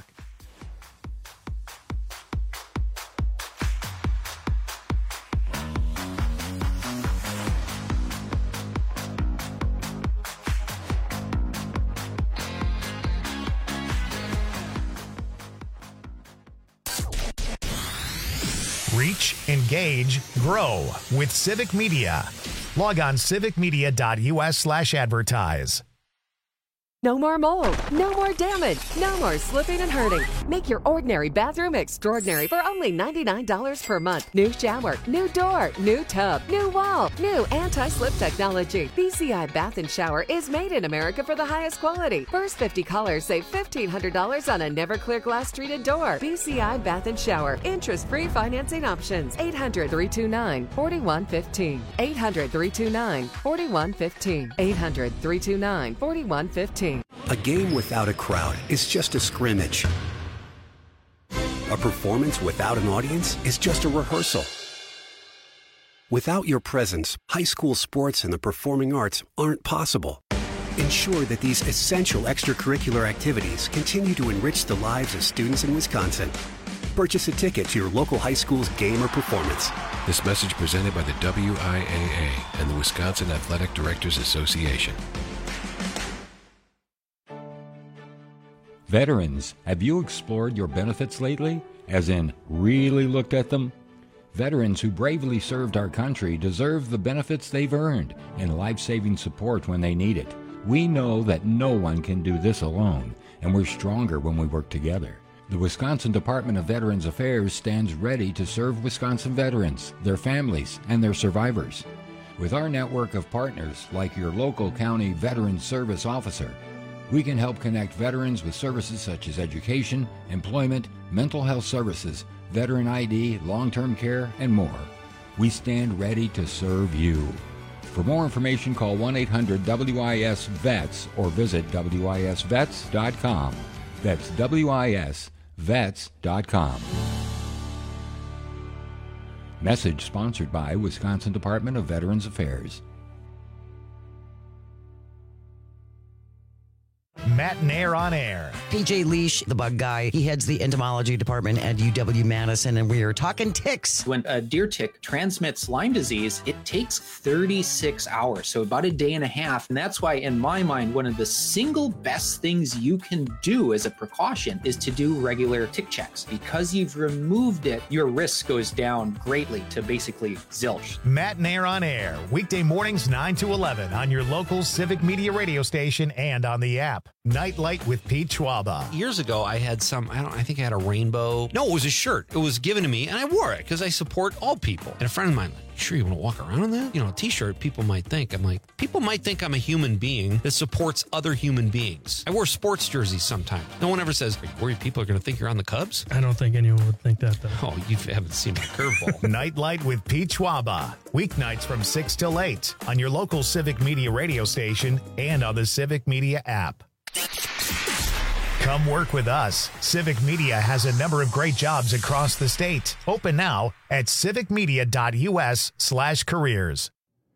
Reach, engage, grow with Civic Media. Log on civicmedia.us/advertise. No more mold, no more damage, no more slipping and hurting. Make your ordinary bathroom extraordinary for only $99 per month. New shower, new door, new tub, new wall, new anti-slip technology. BCI Bath and Shower is made in America for the highest quality. First 50 callers save $1,500 on a Never-Clear glass treated door. BCI Bath and Shower. Interest-free financing options. 800-329-4115. 800-329-4115. 800-329-4115. A game without a crowd is just a scrimmage. A performance without an audience is just a rehearsal. Without your presence, high school sports and the performing arts aren't possible. Ensure that these essential extracurricular activities continue to enrich the lives of students in Wisconsin. Purchase a ticket to your local high school's game or performance. This message presented by the WIAA and the Wisconsin Athletic Directors Association. Veterans, have you explored your benefits lately? As in, really looked at them? Veterans who bravely served our country deserve the benefits they've earned and life-saving support when they need it. We know that no one can do this alone, and we're stronger when we work together. The Wisconsin Department of Veterans Affairs stands ready to serve Wisconsin veterans, their families, and their survivors. With our network of partners like your local county Veterans Service Officer, we can help connect veterans with services such as education, employment, mental health services, veteran ID, long-term care, and more. We stand ready to serve you. For more information, call 1-800-WIS-VETS or visit WISVets.com. That's WISVets.com. Message sponsored by Wisconsin Department of Veterans Affairs. Matt Nair on air. PJ Leash, the bug guy, he heads the entomology department at UW-Madison, and we are talking ticks. When a deer tick transmits Lyme disease, it takes 36 hours, so about a day and a half. And that's why, in my mind, one of the single best things you can do as a precaution is to do regular tick checks. Because you've removed it, your risk goes down greatly to basically zilch. Matt Nair on air, weekday mornings 9 to 11 on your local Civic Media radio station and on the app. Nightlight with Pete Schwaba. Years ago, I had I think I had a rainbow. No, it was a shirt. It was given to me, and I wore it because I support all people. And a friend of mine, sure you want to walk around in that? You know, a t-shirt, people might think I'm a human being that supports other human beings. I wear sports jerseys sometimes. No one ever says, are you worried people are going to think you're on the Cubs? I don't think anyone would think that, though. Oh, you haven't seen my curveball. Nightlight with Pete Schwaba. Weeknights from 6 till 8 on your local Civic Media radio station and on the Civic Media app. Come work with us. Civic Media has a number of great jobs across the state. Open now at civicmedia.us/careers.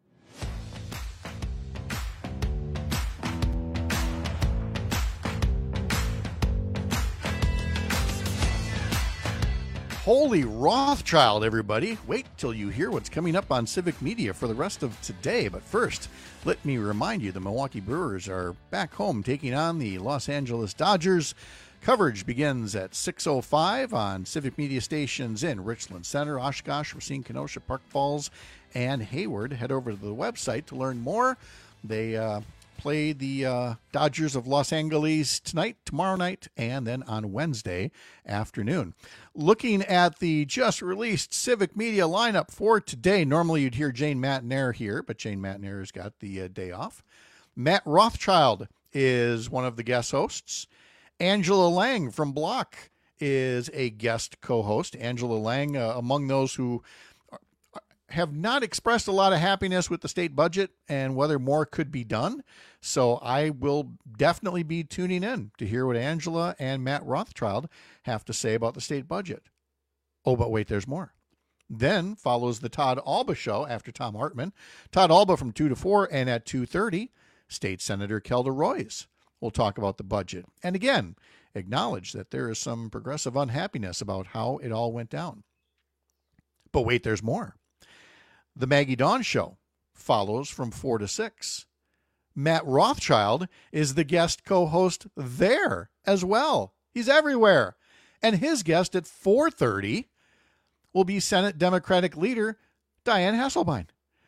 Holy Rothschild, everybody. Wait till you hear what's coming up on Civic Media for the rest of today. But first, let me remind you the Milwaukee Brewers are back home taking on the Los Angeles Dodgers. Coverage begins at 6:05 on Civic Media stations in Richland Center, Oshkosh, Racine, Kenosha, Park Falls, and Hayward. Head over to the website to learn more. They play the Dodgers of Los Angeles tonight, tomorrow night, and then on Wednesday afternoon. Looking at the just released Civic Media lineup for today, normally you'd hear Jane Matt Nair here, but Jane Matt Nair has got the day off. Matt Rothschild is one of the guest hosts. Angela Lang from Block is a guest co-host. Angela Lang, among those who have not expressed a lot of happiness with the state budget and whether more could be done. So I will definitely be tuning in to hear what Angela and Matt Rothschild have to say about the state budget. Oh, but wait, there's more. Then follows the Todd Alba Show after Tom Hartman. Todd Alba from 2 to 4, and at 2:30, State Senator Kelda Roys will talk about the budget. And again, acknowledge that there is some progressive unhappiness about how it all went down. But wait, there's more. The Maggie Dawn Show follows from 4 to 6. Matt Rothschild is the guest co-host there as well. He's everywhere. And his guest at 4:30 will be Senate Democratic leader Diane Hasselbein.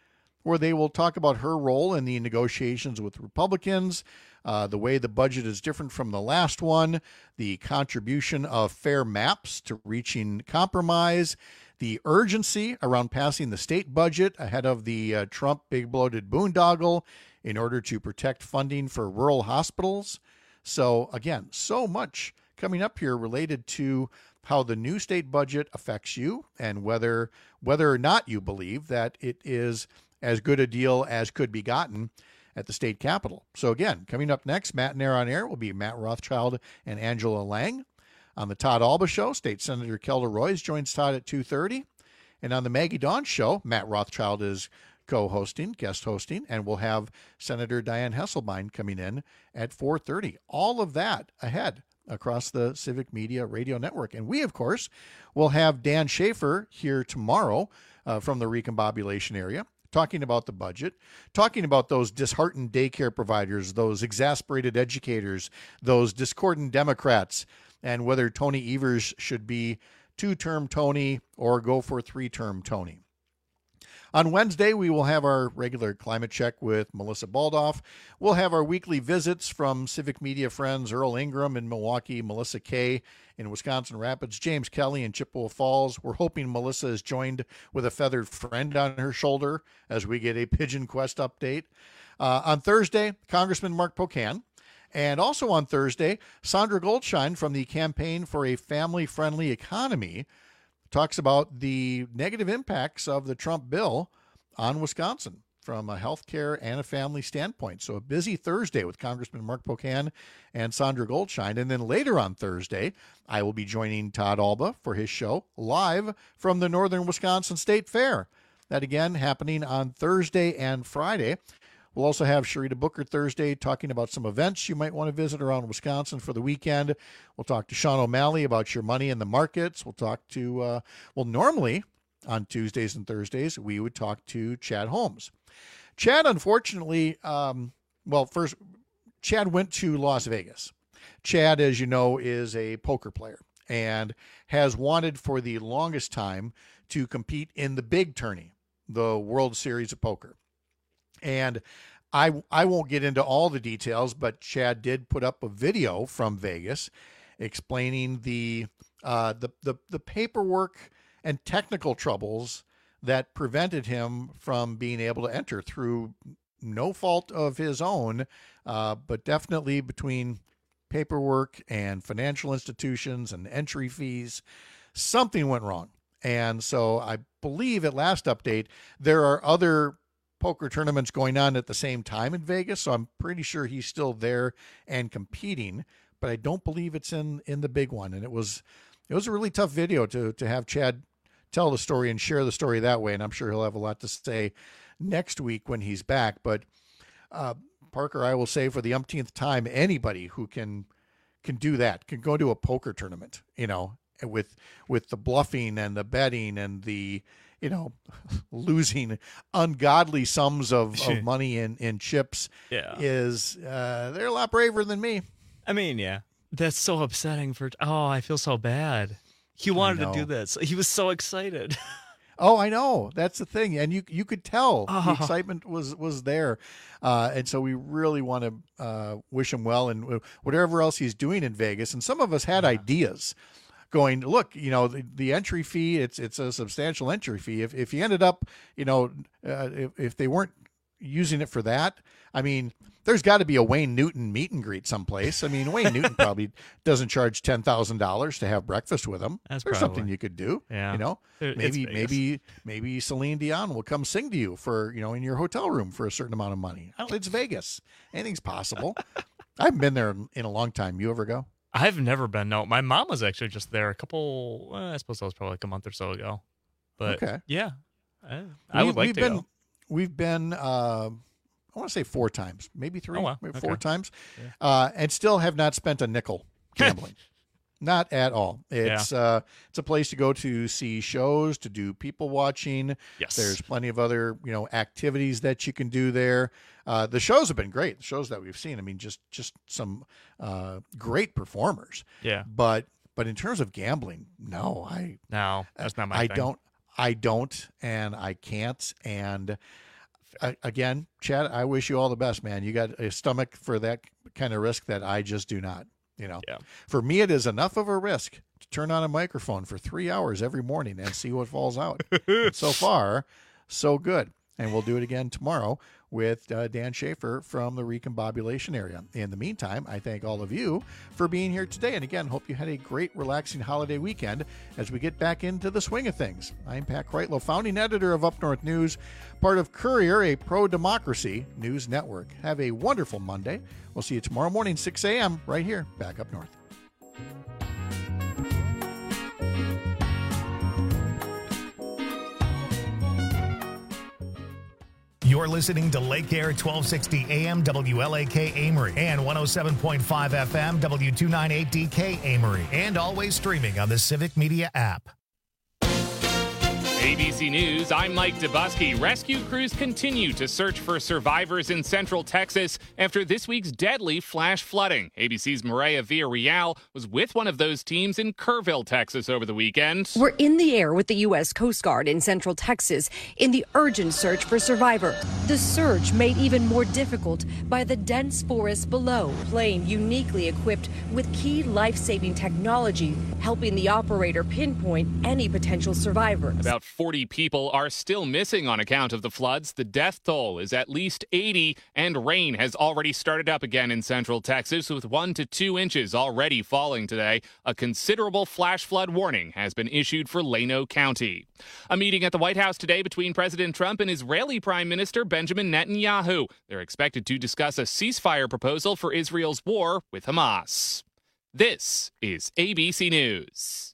where they will talk about her role in the negotiations with Republicans, the way the budget is different from the last one, the contribution of fair maps to reaching compromise, the urgency around passing the state budget ahead of the Trump big bloated boondoggle in order to protect funding for rural hospitals. So again, so much coming up here related to how the new state budget affects you and whether or not you believe that it is as good a deal as could be gotten at the state capitol. So again, coming up next, Matt and Air on Air will be Matt Rothschild and Angela Lang. On the Todd Alba Show, State Senator Kelda Roys joins Todd at 2:30. And on the Maggie Dawn Show, Matt Rothschild is co-hosting, guest hosting, and we'll have Senator Diane Hesselbein coming in at 4:30. All of that ahead across the Civic Media Radio Network. And we, of course, will have Dan Schaefer here tomorrow from the recombobulation area, talking about the budget, talking about those disheartened daycare providers, those exasperated educators, those discordant Democrats, and whether Tony Evers should be 2-term Tony or go for 3-term Tony. On Wednesday, we will have our regular climate check with Melissa Baldoff. We'll have our weekly visits from Civic Media friends Earl Ingram in Milwaukee, Melissa Kay in Wisconsin Rapids, James Kelly in Chippewa Falls. We're hoping Melissa is joined with a feathered friend on her shoulder as we get a Pigeon Quest update. On Thursday, Congressman Mark Pocan. And also on Thursday, Sandra Goldschein from the Campaign for a Family-Friendly Economy talks about the negative impacts of the Trump bill on Wisconsin from a healthcare and a family standpoint. So a busy Thursday with Congressman Mark Pocan and Sandra Goldschein. And then later on Thursday, I will be joining Todd Alba for his show live from the Northern Wisconsin State Fair. That again happening on Thursday and Friday. We'll also have Sharita Booker Thursday talking about some events you might want to visit around Wisconsin for the weekend. We'll talk to Sean O'Malley about your money in the markets. We'll talk to, normally on Tuesdays and Thursdays, we would talk to Chad Holmes. Chad, unfortunately, first, Chad went to Las Vegas. Chad, as you know, is a poker player and has wanted for the longest time to compete in the big tourney, the World Series of Poker. And I won't get into all the details, but Chad did put up a video from Vegas explaining the paperwork and technical troubles that prevented him from being able to enter through no fault of his own, but definitely between paperwork and financial institutions and entry fees, something went wrong. And so I believe at last update, there are other poker tournaments going on at the same time in Vegas, so I'm pretty sure he's still there and competing, but I don't believe it's in the big one. And it was a really tough video to have Chad tell the story and share the story that way, and I'm sure he'll have a lot to say next week when he's back. But Parker, I will say for the umpteenth time, anybody who can do that, can go to a poker tournament, with the bluffing and the betting and the losing ungodly sums of money in chips, they're a lot braver than me. I mean, yeah, that's so upsetting I feel so bad. He wanted to do this. He was so excited. Oh, I know. That's the thing. And you could tell the excitement was there. And so we really want to wish him well and whatever else he's doing in Vegas. And some of us had ideas going, look, the entry fee, it's a substantial entry fee. If he ended up, if they weren't using it for that, I mean, there's got to be a Wayne Newton meet and greet someplace. I mean, Wayne Newton probably doesn't charge $10,000 to have breakfast with him. There's something you could do. Yeah. Maybe Celine Dion will come sing to you for, in your hotel room for a certain amount of money. It's Vegas. Anything's possible. I haven't been there in a long time. You ever go? I've never been. No, my mom was actually just there I suppose that was probably like a month or so ago. But okay. Yeah, I would like to go. We've been, I want to say 4 times, maybe 3, maybe 4 times, Yeah. And still have not spent a nickel gambling. Not at all. It's a place to go to see shows, to do people watching. Yes. There's plenty of other, activities that you can do there. The shows have been great. The shows that we've seen, I mean, just some great performers. Yeah. But in terms of gambling, no, that's not my thing. I don't, and I can't. And again, Chad, I wish you all the best, man. You got a stomach for that kind of risk that I just do not. For me, it is enough of a risk to turn on a microphone for 3 hours every morning and see what falls out. And so far, so good. And we'll do it again tomorrow with Dan Schaefer from the Recombobulation area. In the meantime, I thank all of you for being here today. And again, hope you had a great, relaxing holiday weekend as we get back into the swing of things. I'm Pat Kreitlow, founding editor of Up North News, part of Courier, a pro-democracy news network. Have a wonderful Monday. We'll see you tomorrow morning, 6 a.m., right here, back up north. You're listening to Lake Air 1260 AM WLAK Amory and 107.5 FM W298DK Amory, and always streaming on the Civic Media app. ABC News, I'm Mike Dubusky. Rescue crews continue to search for survivors in central Texas after this week's deadly flash flooding. ABC's Maria Villarreal was with one of those teams in Kerrville, Texas over the weekend. We're in the air with the U.S. Coast Guard in central Texas in the urgent search for survivors. The search made even more difficult by the dense forest below. Plane uniquely equipped with key life-saving technology, helping the operator pinpoint any potential survivors. About 40 people are still missing on account of the floods. The death toll is at least 80, and rain has already started up again in central Texas with 1 to 2 inches already falling today. A considerable flash flood warning has been issued for Llano County. A meeting at the White House today between President Trump and Israeli Prime Minister Benjamin Netanyahu. They're expected to discuss a ceasefire proposal for Israel's war with Hamas. This is ABC News.